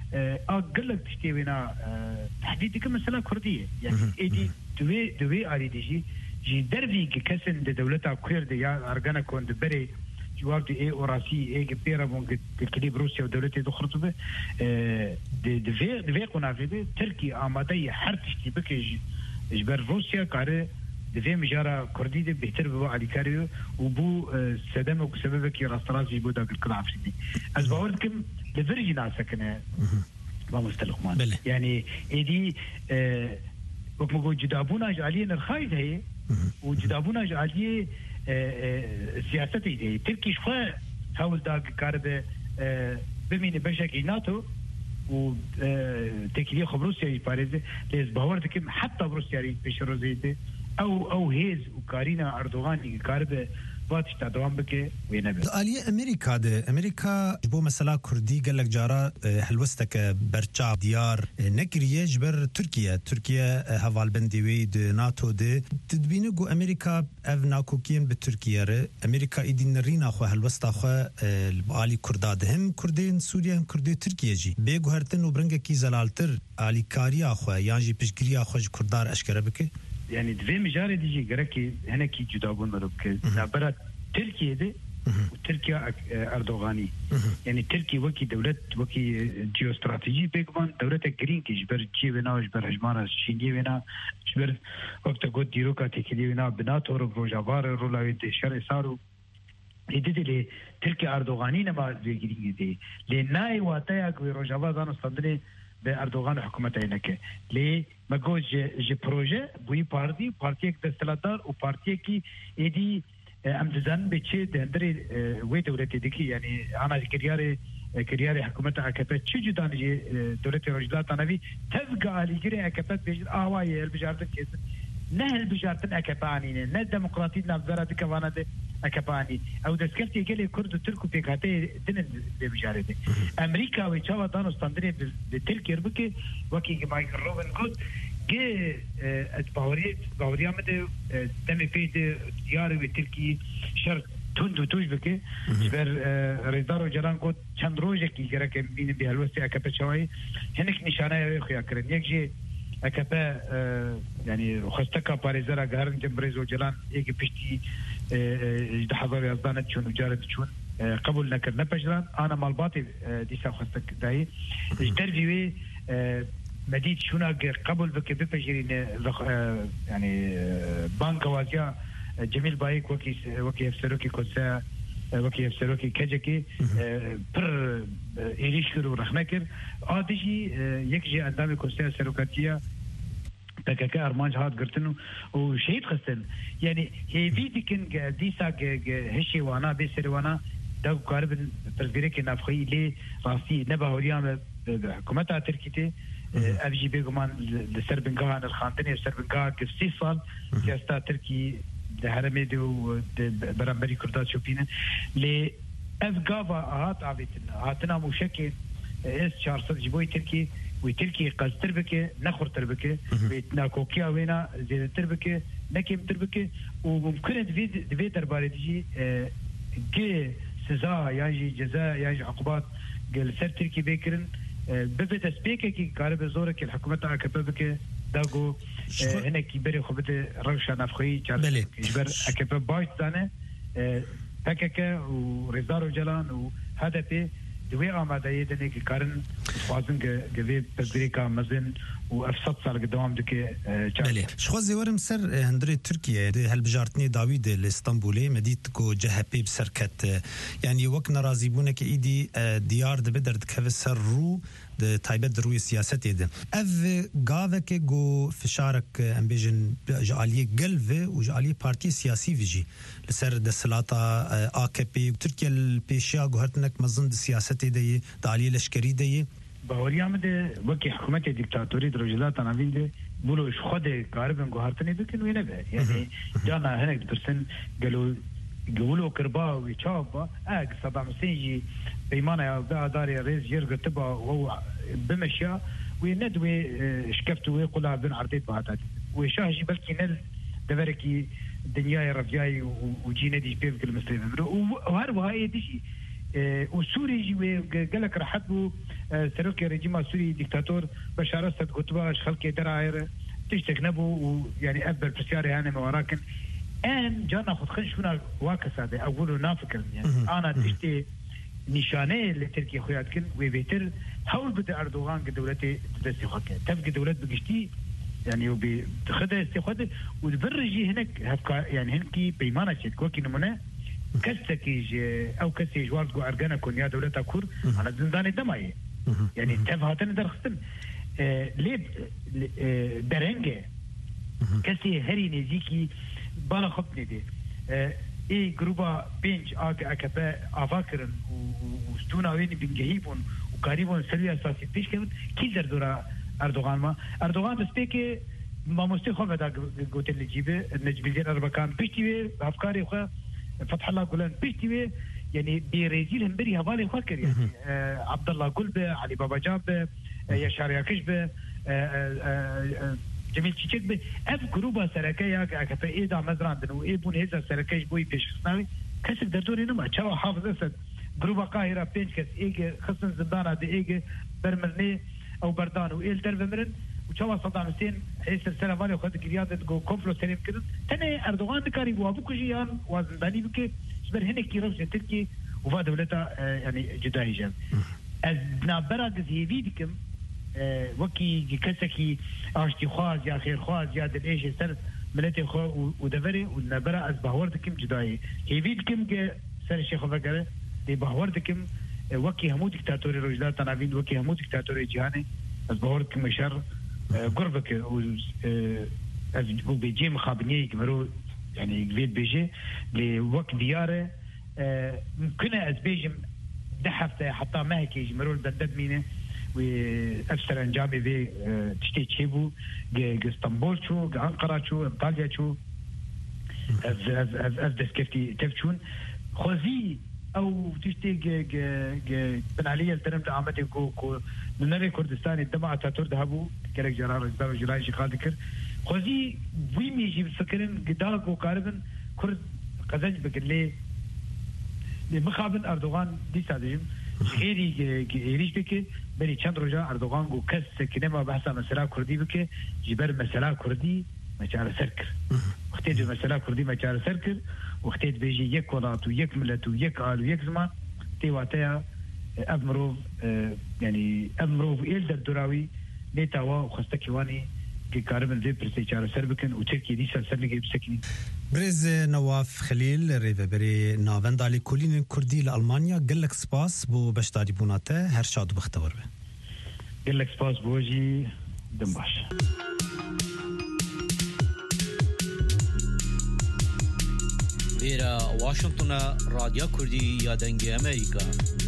اقل لك تشتينا تحديد كم مساله كرديه يعني ايدي دوي دوي علي دجي جي دربي كسن دولتها كرد يا ارغانا كون دبري جواب دي اي اوراسي اي كبيره ممكن تكليب روسيا ودولتي دخلت به دي دي دي قنافه تركي اماديه حرب تشتي بك جبر روسيا كاره دفي مجارة كردي ده بهتر ببو علي كاريو وبو سدم وسببك راسترازي بو داك الكل عفريني از باوردكم لفرجي ناسكنا ما مستلقمان يعني ايدي اه وكما قلت جدابونا جعليه نرخايد هي وجدابونا جعليه سياستي هي تركي شخوا هاول داك كاربه بمين بشكي ناتو و تكليه خبروسيا يبارزه ليز باوردكم حتى بروسيا بشروزيته او او هيز وكارينا اردوغان كاربه وقت تداوم بك وينبه آلية أمريكا ده أمريكا جبو مثلا كردي قال لك جارا هلوستك برچا ديار نكريه جبر تركيا تركيا هوالبندي ويد ناتو ده تدبينه جو أمريكا اف ناكوكين بتركيا ره أمريكا ايدين رينا خو هلوستا خو آلي كردا هم كردين سوريا هم كردي تركيا جي بيگو هرتن و برنگه کی زلالتر آلي كاريا خو يانجي پشگريا خو كردار اشكره بك يعني دوی مجاري ديجي گركي هنكي جدابون مروك نابرا تركيا دي وتركيا اردوغاني يعني تركيا وكي دولة وكي جيوستراتيجي بيكمان دولة جرين كي جبر جي بنا جبر هجمارة شيني بنا جبر وقت قد ديروكا تكلي بنا بناتو روجابار رولاوي دي شرع سارو يدي لي تركيا اردوغاني نما دوی جرين دي لناي واتايا كوي روجابار دانو صندري بأردوغان حكومته هناك ليه ما قول ج بروجي بوي بارتي بارتي دستلاتار وبارتي كي يدي امتزان بتشي دندري وي دولتي ديكي يعني انا كرياري كرياري حكومته اكبت شي جدان جي دولتي رجلات انا في تبقى على جري اكبت بيج اواي البجارتن كيس نهل بجارتن اكباني نه ديمقراطيه نبذره كوانا دي اكباني او دسكلتي قال كرد تركو بيكاتي دين بجارتي امريكا ويتشاوا دانو ستاندري بتركيا بك وكي مايكل روبن جود جي باوريت باوريا مد تم بيد ديار وتركي شرط تندو توش بك جبر ريدارو جران قد چند روزه کی گرک بین بهلوستی اکپ چوي هنك نشانه خويا كرن يكجي اكپ يعني خستك باريزرا غارن جمبريزو جلان يجي بيشتي حضر يزدانت شون وجارت شون قبول نكر نبجران انا مالباتي ديسا خستك داي اجترجي مديد شونا قبل بك بفجرين يعني بانك وازيا جميل بايك وكي وكي يفسروكي كوسا وكي يفسروكي كجكي بر إليشكر ورخنكر آدشي يكجي أندامي كوسا سروكاتيا تكاكا أرمانج هاد قرتنو وشهيد خستن يعني هي فيديكن ديسا هشي وانا بيسر وانا داو قارب ترزيريكي نافخي لي راسي نبا هوريام حكومتا تركيتي أبجي بيقومان لسربنقاها نرخانتني لسربنقاها كفتي صال سياستا تركي هرمي دو برامبري كردات شوبينن لي أفقافا هات عبيتنا هاتنا موشكي اس شارصد جبوي تركي وتركي قز تربكي نخر تربكي بيتنا كوكيا وينا زيادة تربكي نكيم تربكي وممكن دفي درباري تجي جي سزا ياجي جزاء ياجي عقوبات قال سر تركي بيكرن ببدا سبيكي كي قارب زورك الحكومة عكببك داغو هنا كي بري خبت روشا نفخي جبر عكبب باش دانه هكاكا ورزارو جلان وهدفي دوي آماده يدني كي كارن خوازن جوي بزريكا مزن وافسد سال قدام دكي بله شخوزي ورم سر هندري تركيا هالبجارتني داويد الاسطنبولي مديت كو جهبي بسركت يعني وقنا رازيبونه كي ايدي ديار دبدر دكف سر رو د تایبت روی سیاست ده اف گاوه که گو فشارک امبیجن جعالی قلبه و جعالی پارتی سیاسی ویجی لسر د سلاطه آکپی ترکیه الپیشیا گوهرتنک مزند سیاست ده دالی لشکری ده باوريام ده وكي حكومه ديكتاتوري درجات تناوين ده بولو خود قاربن گوهرتني بكن وينه به يعني جانا هناك درسن قالوا قولوا كربا ويشابا اك صدام حسين بيمانه يا داري رئيس يرقى تبا وهو بمشيا وندوي شكفتوا ويقولها بن عرضيت بهاتات وشاهجي بلكي نل دبركي دنياي رفجاي وجينا دي بيف كل مسلمين وهربوا هاي دشي وسوري جي قال لك رحبوا سروكي رجيم سوري ديكتاتور بشار اسد قطباش خلقي دراير تشتكنبوا ويعني ابل بسياري انا وراكن ان جانا خد خنشونا واكس هذا اقولوا نافكر يعني انا تشتي نشانه اللي تركيا خوياتكن وبيتر حول بده اردوغان كدولتي تدسي خكه تبقى دولت بقشتي يعني وبخذ استخدام والبرجي هناك يعني هنكي بيمانة شد كوكي نمونه كستكيج او كستيج وارد ارجانا كون يا دولة كور على زندان الدمائي يعني تفهاتن درختن ليه درنجة كسي هري نزيكي بالا خطني دي اي جروبا بينج اك اكبا افاكرن وستونا وين بنجهيبون وقريبون سلوية اساسي بيش كمان كي دردورا اردوغان ما اردوغان دستيكي ما مستخدم هذا قلت اللي جيبه النجبيزين اربكان بيشتي افكاري خا فتح الله قولان بيشتي يعني برازيل هم بري هوالي فكر يعني آه عبد الله قلبه علي بابا جابه آه يشار ياكشبه جميل تشيك اف جروبا سركايا كفا ايدا مزراندن وايبون هذا سركايش بوي بيشخصناوي كسب دردوري نما تشاو حافظ اسد جروبا قاهره بينج كس ايجي خصن زندانه دي ايجي برمرني او بردان وإيل درفمرن وشوا صدام حسين هي سلسلة مالي وخد قريادة جو كوفلو سليم كده تاني أردوغان دكاري بوابو كجيان وزنداني بك شبر هناك كيروش تركي وفا دولتا يعني جداي جاب از نابرا دزهيبي دكم وكي كسكي اشتي خواز يا خير خواز يا دل ايش سر ملتي خو ودفري ونابرا از بهور دكم جداي هيفي دكم سر الشيخ فكره دي بهور دكم وكي همو دكتاتوري روجدار تنابين وكي همو دكتاتوري جهاني از بهور دكم شر قربك و بيجي مخابنيه كمرو يعني قبيل بيجي لوقت دياره ممكن از بيجم دحفته حتى ما هيك يجمروا البلد مينه وافسر انجابي في تشتي تشيبو اسطنبول شو انقره شو انطاليا شو از از از از دسكفتي تفشون خوزي او تشتي بن علي الترم عمتي كو من نري كردستان الدماء تاتور ذهبوا كرك جرار رجبا وجراي شي خاطر خوزي وي ميجي بفكرن قداق وقاربن كرد قزنج بكلي لمخابن اردوغان دي سادجم غيري غيريش بك بري چند روجا اردوغان کو کس كنما بحثا مسألة كردي بك جبر مسألة كردي مچار سركر وقت دي مسألة كردي مچار سركر وقت بيجي يك ولات ويك ملت ويك آل ويك زمان تي واتيا أمروف يعني أمروف إيل الدراوي نتاوا وخستكيواني كاربن زي برسيجار سربكن وتركي دي سرسرني بسكني برز نواف خليل ريفبري نافندالي كولين كردي لألمانيا قال لك سباس بو بشتاري بوناته هر شاد بختبر به قال لك سباس بوجي دمباش إلى واشنطن راديو كردي يا دنجي أمريكا.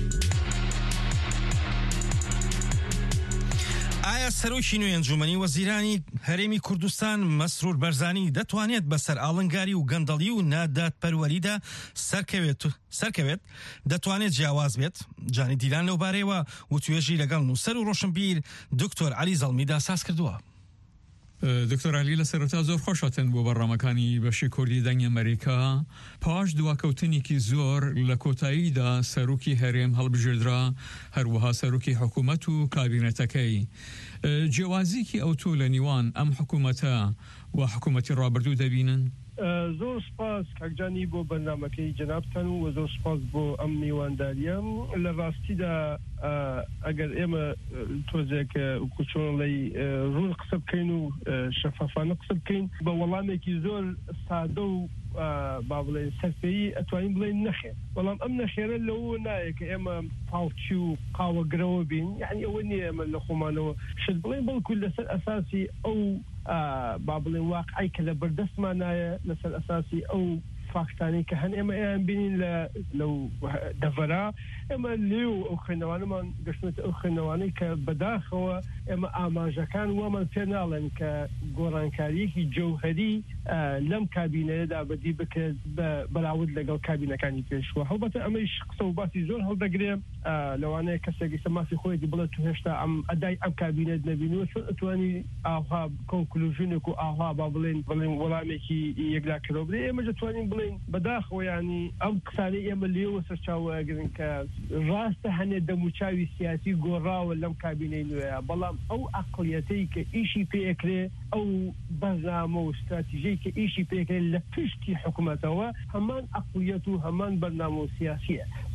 ئایا سەرۆکی نوێ ئەنجومەنی وەزیرانی هەرێمی کوردستان مەسرور بەرزانی دەتوانێت بەسەر ئاڵنگاری و گەندەڵی و ناداتپەروەریدا سەرکەوێت سەرکەوێت دەتوانێت جیاواز بێت؟ جانی دیلان لەو بارەیەوە وتوێژی لەگەڵ نووسەر و ڕۆشنبیر دکتۆر عەلی زەڵمیدا ساز کردووە. دکتۆر عەلی لە سەرەتا زۆر خۆشاتن بۆ بەڕامەکانی بەشی کوردی دەنگی ئەمریکا پاش دواکەوتنێکی زۆر لە کۆتاییدا سەرۆکی هەرێم هەڵبژێردرا هەروەها سەرۆکی حکوومەت و کابینەتەکەی جیاوازیکی ئەو تۆ لە نیوان ئەم حکوومەتە و حکوومەتی ڕابردوو دەبینن؟ زۆر سپاس کاکجانی بۆ بەرنامەکەی جەنابتان و زۆر سپاس بۆ ئەم میوانداریە لە ڕاستیدا ئەگەر ئێمە تۆزێک کوچۆڵی ڕوون قسە بکەین و شەفافانە قسە بکەین بە وەڵامێکی زۆر سادە و با بڵێن سەرپێیی ئەتوانین بڵێن نەخێر بەڵام ئەم نەخێرە لەوە نایە کە ئێمە پاوچی و قاوەگرەوە بین یعنی ئەوە نییە ئێمە لە خۆمانەوە شت بڵێن بەڵکو لەسەر ئەساسی ئەو با بڵێن واقعی کە لە بەردەستمانایە لەسەر ئەساسی ئەو فاکتانی کە هەن ئێمە ئەیان بینین لەو دەڤەرا ئێمە لێو ئەو خوێنەوانەمان گەشتێتە ئەو خوێنەوانەی کە بەداخەوە ئێمە ئاماژەکان وەمان پێ ناڵێن کە گۆڕانکاریەکی جەوهەری لەم کابینەیەدا بەدی بکرێت بەراورد لەگەڵ کابینەکانی پێشوە هەڵبەتە ئەمەش قسە و باسی زۆر هەڵدەگرێ لەوانەیە کەسێکی سەماسی خۆیەتی بڵێ تو هێشتا ئەم ئەدای ئەم کابینەت نەبینوە چۆن ئەتوانی ئاها کۆنکلوژنێک و ئاها با بڵێن بڵێن وەڵامێکی یەکلاکرەوە بێ ئێمە دەتوانین بڵێن بەداخەوە ینی ئەم قسانەی ئێمە لێوە سەرچاوەگرن کە ڕاستە هەنێ دەموچاوی سیاسی گۆڕاوە لەم کابینەی نوێیە بەڵام ئەو عەقڵیەتەی کە ئیشی پێکرێ ئەو بەرنامە و استراتیژەی کە ئیشی پێکرێت لە پشتی حکوومەتەوە هەمان عەقڵیەت و هەمان بەرنامە و سیاسیە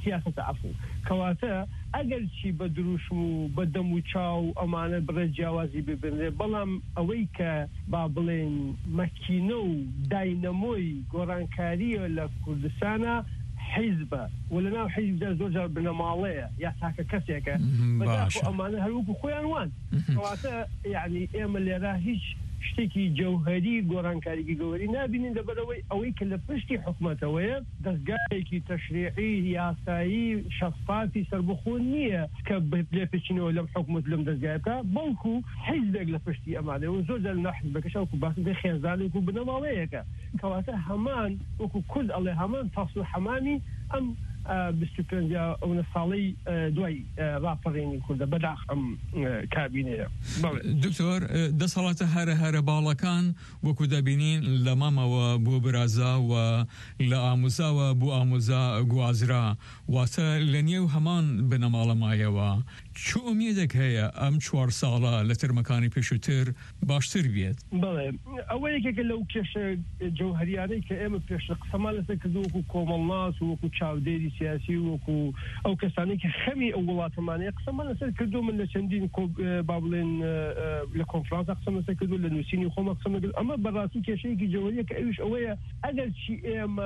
سیاست عفو کەواتە ئەگەر چی بە دروشم و بە دەم و چاو ئەمانە بڕێ جیاوازی ببنرێ بەڵام ئەوەی کە با بڵێن مەکینە و داینەمۆی گۆڕانکاریە لە کوردستانە حیزبە و لەناو حیزبدا زۆر جار بنەماڵەیە یا تاکە کەسێکە بەداخۆ ئەمانە هەروەکو خۆیان وان کەواتە یعنی ئێمە لێرە هیچ شتێکی جەوهەری گۆڕانکاریی گەوەری نابینین لەبەرەوەی ئەوەی کە لە پشتی حکومەتەوەیە دەستگایەکی تەشریعی یاسایی شەفافی سەربەخۆ نییە کە لێ پێچینەوە لەم حکومەت لەم دەستگای بکە بەڵکو حیزبێک لە پشتی ئەمانە و زۆر جار لە حیزبەکەش وەکو باسی دەی خێزانێک و بنەماڵەیەکە کەواتە هەمان وەکو کورد ئەڵێ هەمان تاس و حەمامی ئەم بیست و پێنج ئەوە ساڵی دوای ڕاپەڕێنی کوردە بەداخ ئەم کابینەیە. دکتۆر دەسەڵاتە هەرە هەرە باڵەکان وەکو دەبینین لە مامەوە بۆ برازا و لە ئاموزاوە بۆ ئاموزا گوازرا واتە لە نێو هەمان بنەماڵەمایەوە چ ئومێدێک هەیە ئەم چوار ساڵە لە ترمەکانی پێشووتر باشتر بێت؟ بەڵێ ئەوە یەکێکە لەو کێشە جەوهەریانەی کە ئێمە پێش قسەمان لەسەر کردو وەکو کۆمەڵناس و وەکو چاودێری سیاسی وەکو ئەو کەسانی کە خەمی ئەو وڵاتەمانەیە قسەمان لەسەر کردو من لە چەندین با بڵێن لە کۆنفرانسا قسەم لەسەر کردو لە نووسینی خۆمە قسەم لەکرد ئەمە بەڕاستی کێشەیەکی جەوهەریە کە ئەویش ئەوەیە ئەگەر چی ئێمە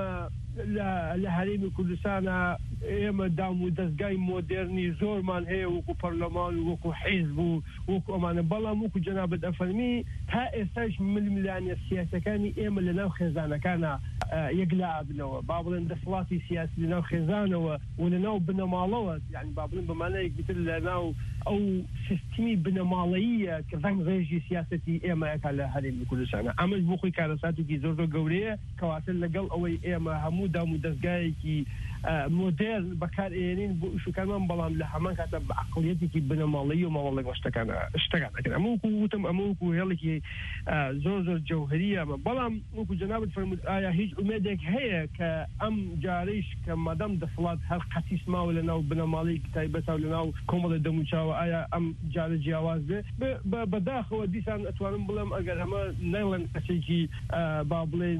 لە هەرێمی کوردستانە ئێمە دام و دەستگای مۆدێرنی زۆرمان هەیە وەکو پەرلەمان و وەکو حیزب و وەکو ئەمانە بەڵام وەکو جەنابەت ئەفەرمی تا ئێستاش ململانیە سیاسەکانی ئێمە لەناو خێزانەکانە یەکلا بنەوە با بڵێن دەسەڵاتی سیاسی لەناو خێزانەوە و لەناو بنەماڵەوە یعنی با بڵێن بەمانەیەکی تر لەناو ئەو سیستمی بنەماڵەییە کە ڕەنگ ڕێژی سیاسەتی ئێمەیەکە لە هەرێمی کوردستانە ئەمەش بۆ خۆی کارەساتێکی زۆر زۆر گەورەیە کەواتە لەگەڵ ئەوەی ئێمە هەموو دام و دەستگایەکی مۆدێر بەکارهێنین بۆ ئیشەکانمان بەڵام لە هەمان کاتە بە عەقڵیەتێکی بنەماڵەیی و ماوەڵێک شتەکان شتەکان دەکەن ئەمە وەکو وتم ئەمە وەکو هێڵێکی زۆر زۆر جەوهەریە ئەمە بەڵام وەکو جەنابەت فەرموود ئایا هیچ ئومێدێک هەیە کە ئەم جارەیش کە مەدەم دەسەڵات هەر قەتیس ماوە لەناو بنەماڵەیەکی تایبەتە و لەناو کۆمەڵە دەموچاوە ئایا ئەم جارە جیاواز بێ بەداخەوە دیسان ئەتوانم بڵێم ئەگەر ئەمە نەڵێن کەسێکی با بڵێن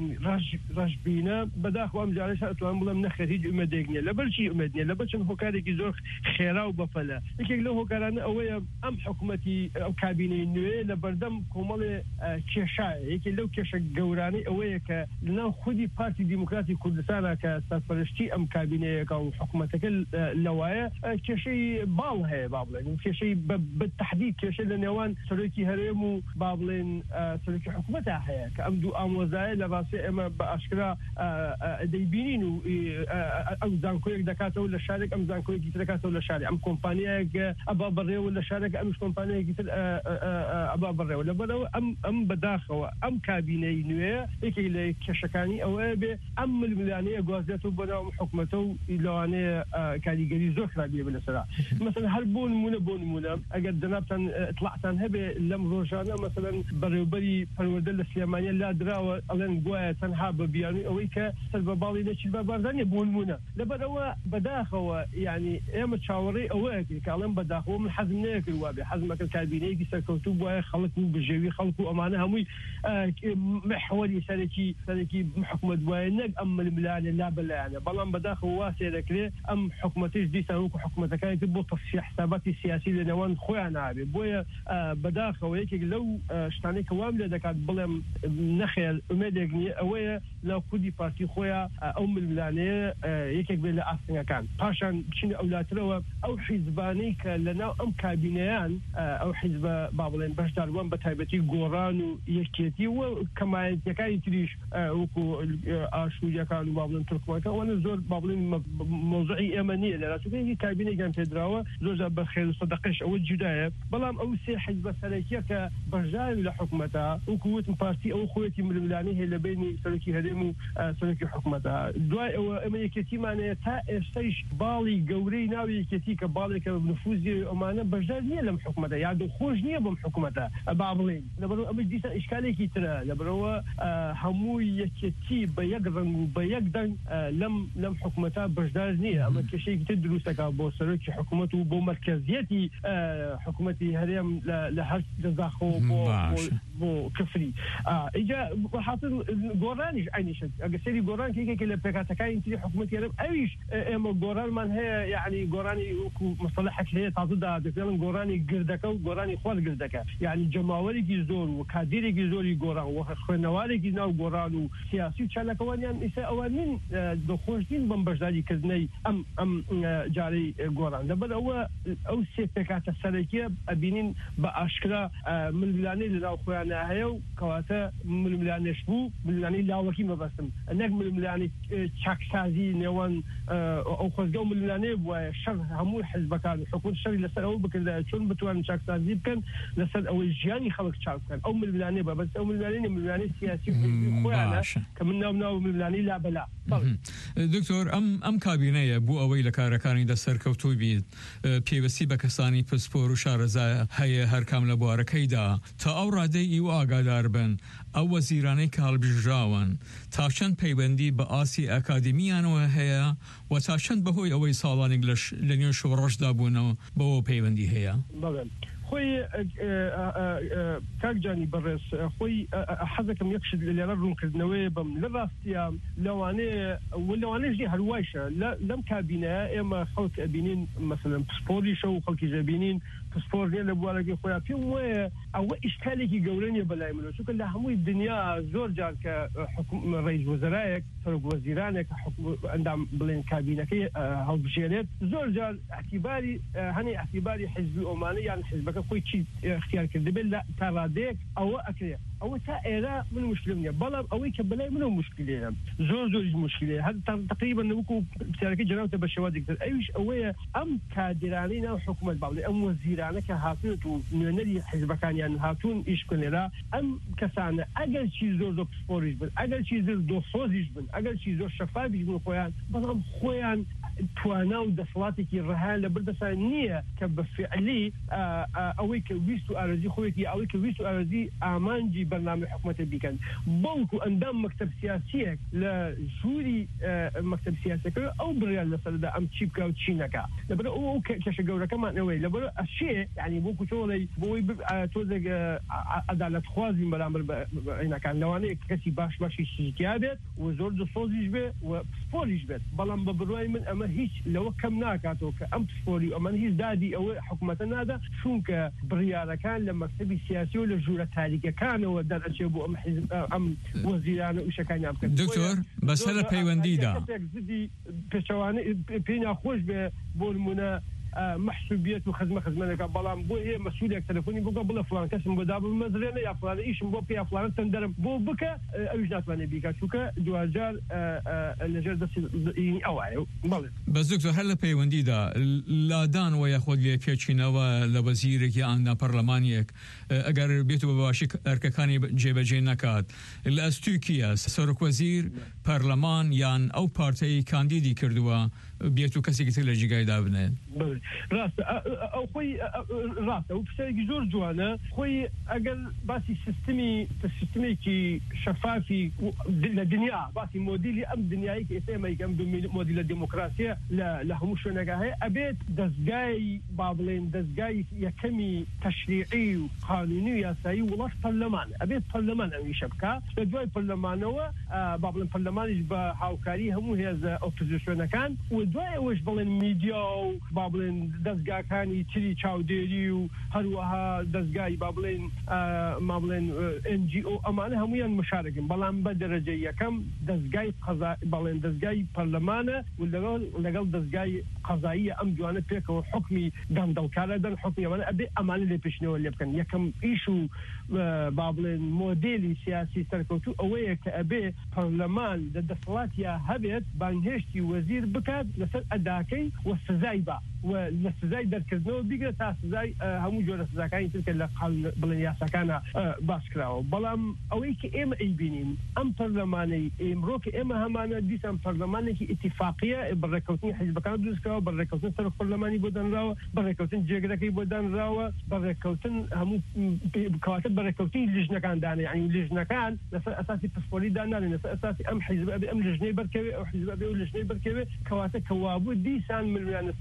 ڕەشبینە بەداخەوە ئەم جارەش ئەتوانم بڵێم نەخێر هیچ ئومێدێک نییە لەبەرچی ئومێد نییە لەبەر چەند هۆکارێکی زۆر خێرا و بەفەلە یەکێک لەو هۆکارانە ئەوەیە ئەم حکوومەتی ئەو کابینەی نوێ لە بەردەم کۆمەڵێ کێشایە یەکێک لەو کێشە گەورانەی ئەوەیە کە لەناو خودی پارتی دیموکراتی کوردستانە کە سەرپەرشتی ئەم کابینەیەکە و حکوومەتەکە لەوایە کێشەی باڵ هەیە با بڵێن کێشەی بەتەحدید کێشە لە نێوان سەرۆکی هەرێم و با بڵێن سەرۆکی حکوومەتە هەیە کە ئەم دوو ئامۆزایە لە ڕاستی ئێمە بە ئاشکرا دەیبینین و ئەم زانکۆیەک دەکاتەوە لە شارێک ئەم زانکۆیەکی تر دەکاتەوە لە شاری ئەم کۆمپانیایەک ئەبا بەڕێوە لە شارێک ئەمش کۆمپانیایەکی تر ئەبا بەڕێوە لەبەرەوە ئەم ئەم بەداخەوە ئەم کابینەی نوێ یەکێک لە کێشەکانی ئەوەیە بێ ئەم ململانەیە گوازێتەوە بۆ ناو حکوومەتە و لەوانەیە کاریگەری زۆر خراپیە بە لەسەرا مەسەڵەن هەر بۆ نمونە بۆ نمونە ئەگەر جەنابتان اطلاعتان هەبێ لەم ڕۆژانە مەسەڵەن بەڕێوەبەری پەروەردە لە سلێمانیە لا دراوە ئەڵێن گوایە تەنها بە بیانی ئەوەی کە سەر بە باڵی نەچیل بە بارزانیە بۆ نمونە لەبەرەوە بەداخەوە یعنی ئێمە چاوەڕێی ئەوەیەکی کاڵم بەداخەوە من حەزم نەیەکرد وابێ حەزمەکە کابینەیەکی سەرکەوتوو وایە خەڵک و بژێوی خەڵک و ئەمانە هەمووی محوەری سەرەکی سەرەکی حکوومەت وایە نەک ئەم ململانە لا بەلایانە بەڵام بەداخەوە وا سێدەکرێ ئەم حکوومەتیش دیسان وەکو حکوومەتەکانی تر بۆ تەفسیح حساباتی سیاسی لە نێوان خۆیان نابێ بۆیە بەداخەوە یەکێک لەو شتانەی کە وام لێ دەکات بڵێم نەخێر ئومێدێک نییە ئەوەیە لە خودی پارتی خۆیان ئەو ململانەیە یەکێک بێ لە ئاستنگەکان پاشان بچینە ئەولاترەوە ئەو حیزبانەی کە لەناو ئەم کابینەیان ئەو حیزبە با بڵێن بەشداروان بە تایبەتی گۆڕان و یەکێتی و کەمایەتیەکانی تریش وەکو ئاشووریەکان و با بڵێن تورکمانەکان وانە زۆر با بڵێن مۆزوعی ئێمە نییە لە ڕاستەکەی کابینەیەکیان پێدراوە زۆر بە خێر و سەدەقەش ئەوە جودایە بەڵام ئەو سێ حیزبە سەرەکیە کە بەشداری لە حکوومەتە وەکو وتم پارتی ئەو خۆیەتی ململانەی هەیە لە بینی سەرۆکی هەرێم و سەرۆکی حکوومەتە دوای ئەوە ئەمە یەکێتیمانەیە تا ئێستەیش باڵی گەورەی ناوی یەکێتی کە باڵێکە نفوزی ئەمانە بەشدار نییە لەم حکوومەتە یا دڵخۆش نییە بەم حکوومەتە با بڵێن لەبەرەوە ئەمەش دیسان ئیشکالێکی ترە لەبەرەوە هەموو یەکێتی بە یەک ڕەنگ و بە یەک دەنگ لەم لەم حکوومەتە بەشدار نییە ئەمە کێشەیەکی تر دروستەکە بۆ سەرۆکی حکوومەت و بۆ مەرکەزیەتی حکومەتی حکومەتی هەرێم لە هەر دەزاخۆ بۆ کفری ئیجا حاصل گۆڕانیش عینیش ئەگە سەری گۆڕان کێکێکی لە پێکاتەکانی تری حکومەتی هەرێم ئەویش ئێمە گۆڕانمان هەیە یعنی گۆڕانی وەکو مەسەلەحێک هەیە تازەدا دەپێڵن گۆڕانی گردەکە و گۆڕانی خوارد گردەکە یعنی جەماوەرێکی زۆر و کادیرێکی زۆری گۆڕان و خوێنەوارێکی ناو گۆڕان و سیاسی و چالەکەوانیان ئیسا ئەوانین دڵخۆشین بەم بەشداریکردنەی ئەم ئەم جارەی گۆڕان لەبەر ئەوە ئەو سێ پێکاتە سەرەکیە ئەبینین بە ئاشکرا ململانەی لەناو خۆیانە هەیە و کەواتە ململانێش بوو ململانەی لاوەکی مەبەستم نەک ململانی چاکسازی نێوان ئەو خۆزگە و ململانەیە بووە شەڕ هەموو حزبەکان حکومەت شەڕی لەسەر ئەوە بکردە چۆن بتوانن چاکسازی بکەن لەسەر ئەوەی ژیانی خەڵک چاک بکەن ئەو ململانەیە بەبەست ئەو ململانەی ململانەی سیاسی خۆیانە کە من ناو ناو ململانەی لابەلا دکتۆر ئەم ئەم کابینەیە بوو ئەوەی لە کارەکانی دەسەرکەوتوو بیت پێوەستی بە کەسانی پسپۆر و شارەزا هەیە هەرکام لە بوارەکەیدا تا ئەو ڕادەی ئیو ئاگادار بن ئەو وەزیرانەی کە هەڵبژراون تا چەند پەیوەندی بە ئاسی ئەکادمیانەوە هەیە و تا چەند بەهۆی ئەوەی ساڵانێک لە نێو شۆڕەشدا بوونەوە بەوە پەیوەندی هەیە خۆی کاکجانی بەڕێز خۆی حەزەکەم یەکشت لە لێرە ڕوونکردنەوەی بم لە ڕاستیە لەوانەیە لەوانەیەژی هەروایشە لەم کابینەیە ئێمە خەڵک ئەبینین مەسەلەن پسپۆریشە و خەڵکیش ئەبینین پسپۆر نیە لە بوارەکەی خۆیان پێم وایە ئەوە ئیشکالێکی گەورە نیە بەلای منەوە چونکە لە هەمووی دنیا زۆر جار کە ڕئیس وەزەرایەک سەرۆک وەزیرانێک ئەندام بڵێن کابینەکەی هەڵبژێنێت زۆر جار اعتیباری هەنی اعتیباری حیزبی ئۆمانی یان حیزبەکە خۆی چی اختیار کرده بێت لە تا ڕادەیەک ئەوە ئەکرێت ئەوە تا ئێرە من مشکلم نییە بەڵام ئەوەی کە بەلای منە مشکلێنم زۆر زۆریش مشکلێ هەر تقریبا نەوەکو پرسیارەکەی جەناوتە بە شێوازێکتر ئەویش ئەوەیە ئەم کادرانەی ناو حکومەت باڵێ ئەم وەزیرانە کە هاتوێت و نوێنەری حیزبەکانیان هاتوون ئیش بکەن لێرە ئەم کەسانە ئەگەر چی زۆر زۆر پسپۆریش بن ئەگەر چی زۆر دۆسۆزیش بن ئەگەر چی زۆر شەفافیش بن خۆیان بەڵام خۆیان توانا و دەسەڵاتێکی ڕەهان لە بەردەسان نییە کە بە فعلی ئەوەی کە ویست و ئارەزی خۆیەتی ئەوەی کە ویست و ئارەزی ئامانجی بەرنامە حکومەتە بیکەن بەڵکو ئەندام مەکتەب سیاسیەک لە ژووری مەکتەب سیاسەکە ئەو بڕیان لەسەردا ئەم چی بکە و چی نەکا لەبەر ئەو کێشە گەورەکەمانەوەی لەبەر ئەشێ یعنی بۆ کوچۆڵی بۆی تۆزێک عەدالەتخوازی بەرامبەر عینەکان لەوانەیە کەسی باش باشی شیکیا بێت و زۆر دەسۆزیش بێ و پسپۆریش بێت بەڵام بە بڕوای من ئەمە هیچ لەوە کەم ناکاتەوە کە ئەم پسپۆری ئەمە هیچ دادی ئەوە حکومەتە نادا چونکە بڕیارەکان لە مەکتەبی سیاسی و لە ژوورە تاریکەکانەوە دەرئەچێ بۆ ئەم ئەم وەزیرانە و شەکانیان بکەن دکتۆر بەسەر پەیوەندیدا پێچەوانە پێی ناخۆش بێ بۆ نمونە محسوبیت و خزمە خزمەنەکە بەڵام بۆ هەیە مەسئولێک تەلەفۆنی بگە بڵێ فڵان کەسم بۆ دابم مەزرێنە یا فڵانە ئیشم بۆ پێ فڵانە تەندەرم بۆ بکە ئەویش ناتوانێت بیکات چونکە دوجار لەژێر دەستی ئەوایە بەڵێ بەس دکتۆر هەر لە پەیوەندیدا لادان و یاخۆت لێ پێچینەوە لە وەزیرێکی ئاندا پەرلەمانیەک ئەگەر بێت بە باشی ئەرکەکانی جێبەجێ نەکات لە ئەستوکیە سەرۆک وەزیر پەرلەمان یان ئەو پارتەی کاندیدی کردووە بێت و کەسێکی تر لە جێگایدا بنێن ڕاستە ئەو خۆی ڕاستە و پرسیارێکی زۆر جوانە خۆی ئەگەر باسی سیستمی سیستمێکی شەفافی لە دنیا باسی مۆدیلی ئەم دنیایی کە ئێستا ئەم مۆدیلە دموکراسیە لە هەموو شوێنەکە هەیە ئەبێت دەستگای با بڵێن دەستگای یەکەمی تەشریعی و قانونی و یاسایی وڵات پەرلەمان ئەبێت پەرلەمان ئەویشە بکە لە دوای پەرلەمانەوە با بڵێن پەرلەمانیش بە هاوکاری هەموو هێزە ئۆپۆزیسیۆنەکان و دوای ئەوەش بڵێن میدیا و با بڵێن دەستگاکانی تری چاودێری و هەروەها دەستگای با بڵێن ما بڵێن ئێن جی ئۆ ئەمانە هەمویان مشارەکن بەڵام بە دەرەجە یەکەم دەستگای بەڵێن دەستگای پەرلەمانە و لەگەڵ دەستگای قەزاییە ئەم جوانە پێکەوە حکمی دەنگدەڵکارە دەن حکمی ئەمانە ئەبێ ئەمانە لێ پێشنەوە لێ بکەن یەکەم ئیش و با بڵێن مۆدێلی سیاسی سەرکەوتوو ئەوەیە کە ئەبێ پەرلەمان لە دەسەڵاتیا هەبێت بانگهێشتی وەزیر بکات لەسەر ئەداکەی و سزای با و لە سزای دەرکردنەوە بیگرێت تا سزای هەموو جۆرە سزاکانی ترکە لە بڵێن یاساکانە باس کراوە بەڵام ئەوەی کە ئێمە ئەیبینین ئەم پەرلەمانەی ئێمڕۆ کە ئێمە هەمانە دیسان پەرلەمانێکی ئیتیفاقیە بەڕێکەوتنی حیزبەکان دروستکراوە بەڕێکەوتن سەرۆک پەرلەمانی بۆ دانراوە بەڕێکەوتن جێگرەکەی بۆ دانراوە بەڕێکەوتن هەموو کەواتە بەڕێکەوتنی لیژنەکان دانێ یعنی لیژنەکان لەسەر ئەساسی پسپۆری دانانێن لەسەر ئەساسی ئەم حیزب ئەبێ ئەم لیژنەی بەرکەوێ ئەو حیزب ئەبێ و لیژنەی بەرکەوێ کەواتە کەوابوو دیسان ملویانە سیاسیەکان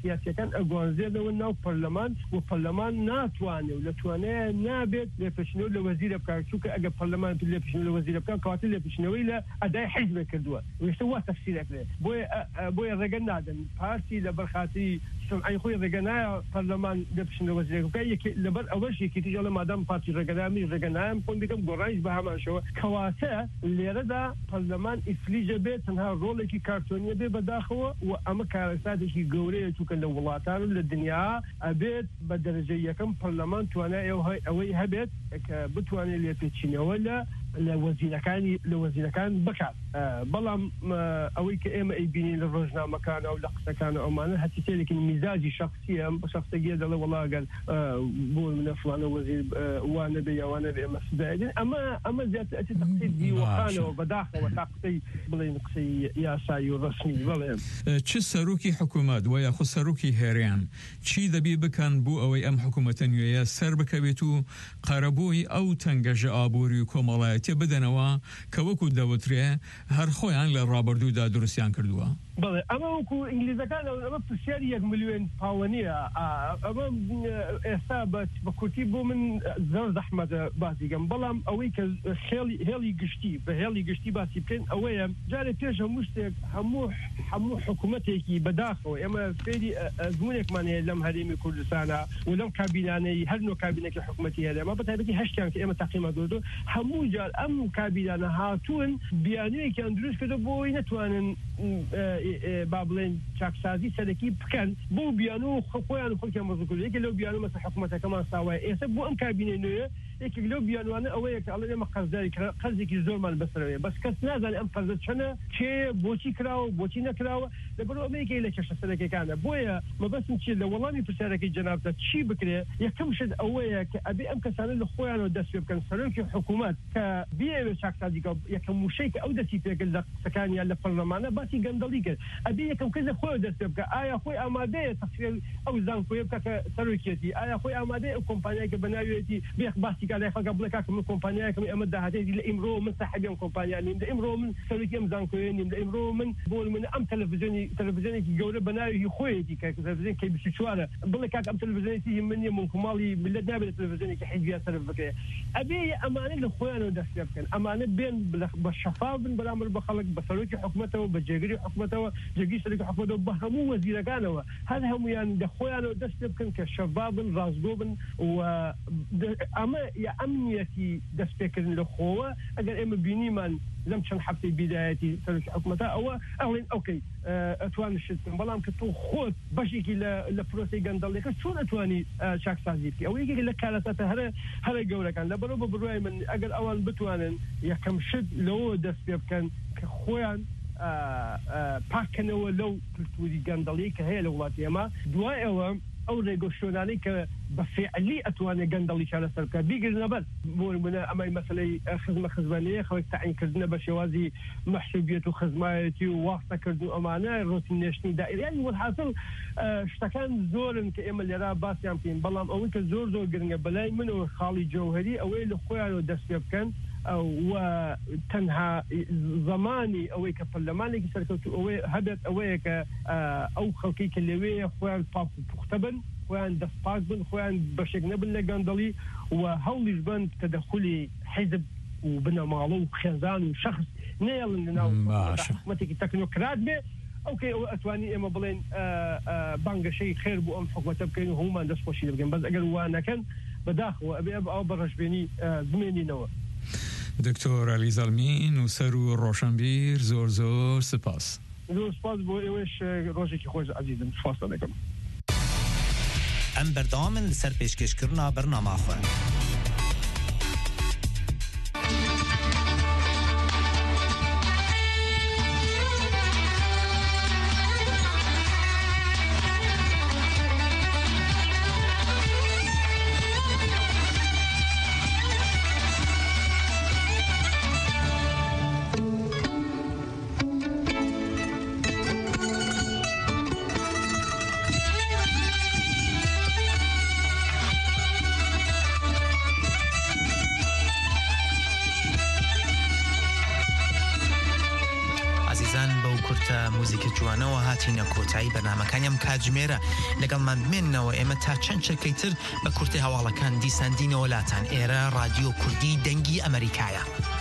پێشنیارەکان ئەگوانزێنەوە ناو پەرلەمان و پەرلەمان ناتوانێ و لە توانەیە نابێت لێپێشنەوە لە وەزیرە بکات چونکە ئەگە پەرلەمان لێپێشنەوە لە وەزیرە بکات کەواتە لێپێشنەوەی لە ئەدای حیزب کردووە وێشتە وا تەفسیرەکرێ بۆیە بۆیە ڕێگە نادەن پارتی لە بەرخاتری سمعی خۆی ڕێگە نایە پەرلەمان لێپێشنەوە وەزیرە بکات لەبەر ئەوەش یەکێتی لە مادام پارتی ڕێگەدامی ڕێگەنایم خۆم بکەم گۆڕایش بە هەمانشەوە کەواتە لێرەدا پەرلەمان ئیفلیجە بێت تەنها ڕۆڵێکی کارتۆنیە بێ بەداخەوە و ئەمە کارەساتێکی گەورەیە چونکە لە وڵاتان لە دنیا ئەبێت بە دەرەجەی یەکەم پەرلەمان توانای ئەوەی هەبێت کە بتوانێت لێپێچینەوە لە لە وەزیرەکانی لە وەزیرەکان بکات بەڵام ئەوەی کە ئێمە ئەیبینین لە ڕۆژنامەکانە و لە قسەکانە ئەومانە هەتی تێلێکی میزاجی شخصیە بە شخصەگیە دەڵێ وەڵا ئەگەر بۆ منە فڵانە وەزیر وانە بێ یاوانە بێ ئێمە سودایدین ئەمە ئەمە زیاتر ئەچێتە قسەی دیوەخانەوە بەداخەوە تا قسەی بڵێن قسەی یاسایی و ڕەسمی بڵێن چ سەرۆکی حکوومەت و یاخۆ سەرۆکی هێران چی دەبی بکەن بۆ ئەوەی ئەم حکوومەتە نوێیە سەر بکەوێت و قەرەبووی ئەو تەنگەژە ئابووری و کۆمەڵایەتی بدەنەوە کە وەکو دەوترێ هەر خۆیان لە ڕابردوودا دروستیان کردووە بڵێ ئەمە وەکو ئینگلیزەکان ئەمە پرسیاری یەک ملیۆن پاوەنیە ئەمە ئێستا بە کورتی بۆ من زۆر زەحمەتە باسیگەم بەڵام ئەوەی کە هێڵی گشتی بە هێڵی گشتی باسی بکەین ئەوەیە جارێ پێش هەموو شتێک هەموو هەموو حکوومەتێکی بەداخەوە ئێمە فێری ئەزمونێکمان هەیە لەم هەرێمی کوردستانە و لەم کابینانەی هەر نوع کابینێکی حکوومەتی هەیە ئەمە بەتایبەتی هەشتیان کە ئێمە تاقیما دۆدۆ هەموو جار ئەم کابینانە هاتوون بیانوویەکیان دروست کردو بۆی نەتوانن با بڵێن چاکسازی سەرەکی بکەن بۆ بیانۆ خۆیان خۆیان مەزوکرد یەکێک لەو بیانۆ مەسە حکوومەتەکەمان ساوایە ئێستا بۆ ئەم کابینەی نوێ یەکێک لەو بیانوانە ئەوەیە کە ئەڵێ ئێمە قەرزداری قەرزێکی زۆرمان بەسەرەوەیە بەس کەس نازانێت ئەم قەرزە چەنە کێ بۆچی کراوە بۆچی نەکراوە لەبەرەوە ئەمەیەکێک لە کێشە سەرەکیەکانە بۆیە مەبەستم چیە لە وەڵامی پرسیارەکەی جەنابتە چی بکرێ یەکەم شت ئەوەیە کە ئەبێ ئەم کەسانە لە خۆیانەوە دەست پێ بکەن سەرۆکی حکوومەت کە بیەوێ چاکسازیکە یەکەم وشەی کە ئەو دەستی پێکرد لە قسەکانیان لە پەرلەمانە باسی گەندەڵی کرد ئەبێ یەکەم کەس لە خۆی دەست پێ بکە ئایا خۆی ئامادەیە تەفسیر ئەو زانکۆیە بکە کە سەرۆکیەتی ئایا خۆی ئامادەیە ئەو کۆمپانیای کە بەناوێتی بێخ باسی کە لای خەڵکە بڵێ کاکە من کۆمپانیایەکەم ئەمە داهاتێتی لە ئیمڕۆ من ساحەبی ئەم کۆمپانیا نیم لە ئیمڕۆ من سەرۆکی ئەم زانکۆیە نیم لە ئیمڕۆ من بۆ من ئەم تەلەڤیزیۆنی تەلەڤیزیۆنێکی گەورە بەناوی خۆیەتی کە تەلەڤیزیۆن کەی بیست و چوارە بڵێ کاکە ئەم تەلەڤیزیۆنێتی من نیە من کوماڵی ملت نابێت تەلەڤیزیۆنێکی حیزبیە سەرف بکرێ ئەبێ ئەمانە لە خۆیانەوە دەست پێ بکەن ئەمانە بێن بە شەفاف بن بەرامبەر بە خەڵک بە سەرۆکی حکوومەتەوە بە جێگری حکوومەتەوە جێگری سەرۆکی حکوومەتەوە بە هەموو وەزیرەکانەوە هەر هەمویان لە خۆیانەوە دەست پێ بکەن کە شەفاف بن ڕازگۆ بن و ئەمە یا ئەمنیەتی دەستپێکردن لە خۆوە ئەگەر ئێمە بینیمان لەم چەند هەفتەی بیدایەتی سەرۆکی حکوومەتە ئەوە ئەڵێن ئەوکەی ئەتوانن شتن بەڵام کە تۆ خۆت بەشێکی لە پرۆسی گەندەڵێکە چۆن ئەتوانی چاکسازی بکەی ئەوە یەکێک لە کارەساتە هەرە هەرە گەورەکان لەبەرەوە بە بڕوای من ئەگەر ئەوان بتوانن یەکەم شت لەوە دەست پێ بکەن کە خۆیان پاکەنەوە لەو کلتوری گەندەڵی کە هەیە لە وڵاتی ئێمە دوای ئەوە ئەو ڕێگەشتۆنانەی کە بە فعلی ئەتوانێت گەندەڵی چارەسەر بکات بیگرنە بەر بۆ منە ئەمای مەسەلەی خزمە خزمانەیە خەڵک تەعیینکردنە بە شێوازی مەحسوبیەت و خزمایەتی و واستەکرد و ئەمانە ڕۆتینێشتنی دائیریانی وەحاصل شتەکان زۆرن کە ئێمە لێرا باسییان بکەین بەڵام ئەوەی کە زۆر زۆر گرنگە بەلای منەوە خاڵی جەوهەری ئەوەی لە خۆیانەوە دەست پێ بکەن و تەنها زمانی ئەوەی کە پەرلەمانێکی سەرکەوتو ئەوەی هەبێت ئەوەیە کە ئەو خەڵکی کە لەوەیە خۆیان پاک و پوختە بن خۆیان دەستپاک بن خۆیان بەشێک نەبن لە گەندەڵی و هەوڵیش بن تەدەخولی حیزب و بنەماڵە و خێزان و شخص نێڵن لەناو حکوومەتێکی تەکنۆکرات بێ ئەوکەی ئەو ئەتوانی ئێمە بڵێن بانگەشەی خێر بوو ئەم حکوومەتە بکەین و هەمومان دەستخۆشی بگەین بەس ئەگەر وان نەکەن بەداخەوە ئەبێ ئەو بەڕەشبێنی بمێنینەوە دکتۆر علی زەڵمین و سەر و ڕۆشنبیر زۆر زۆر سپاس زۆر سپاس بۆ ئێوەش ڕۆژێکی خۆش عەزیزم سپاس دەکەم ئەم بەردەوامن لەسەر پێشکەشکردنا بەرنامەخۆ عزیزان بەو کورتە موزیکە جوانەوە هاتینە کۆتایی بەرنامەکانیان کاتژمێرە لەگەڵمان بمێننەوە ئێمە تا چەند چەکەی تر بە کورتی هەواڵەکان دیساندینەوە لاتان ئێرە رادیۆ کوردی دەنگی ئەمریکایە.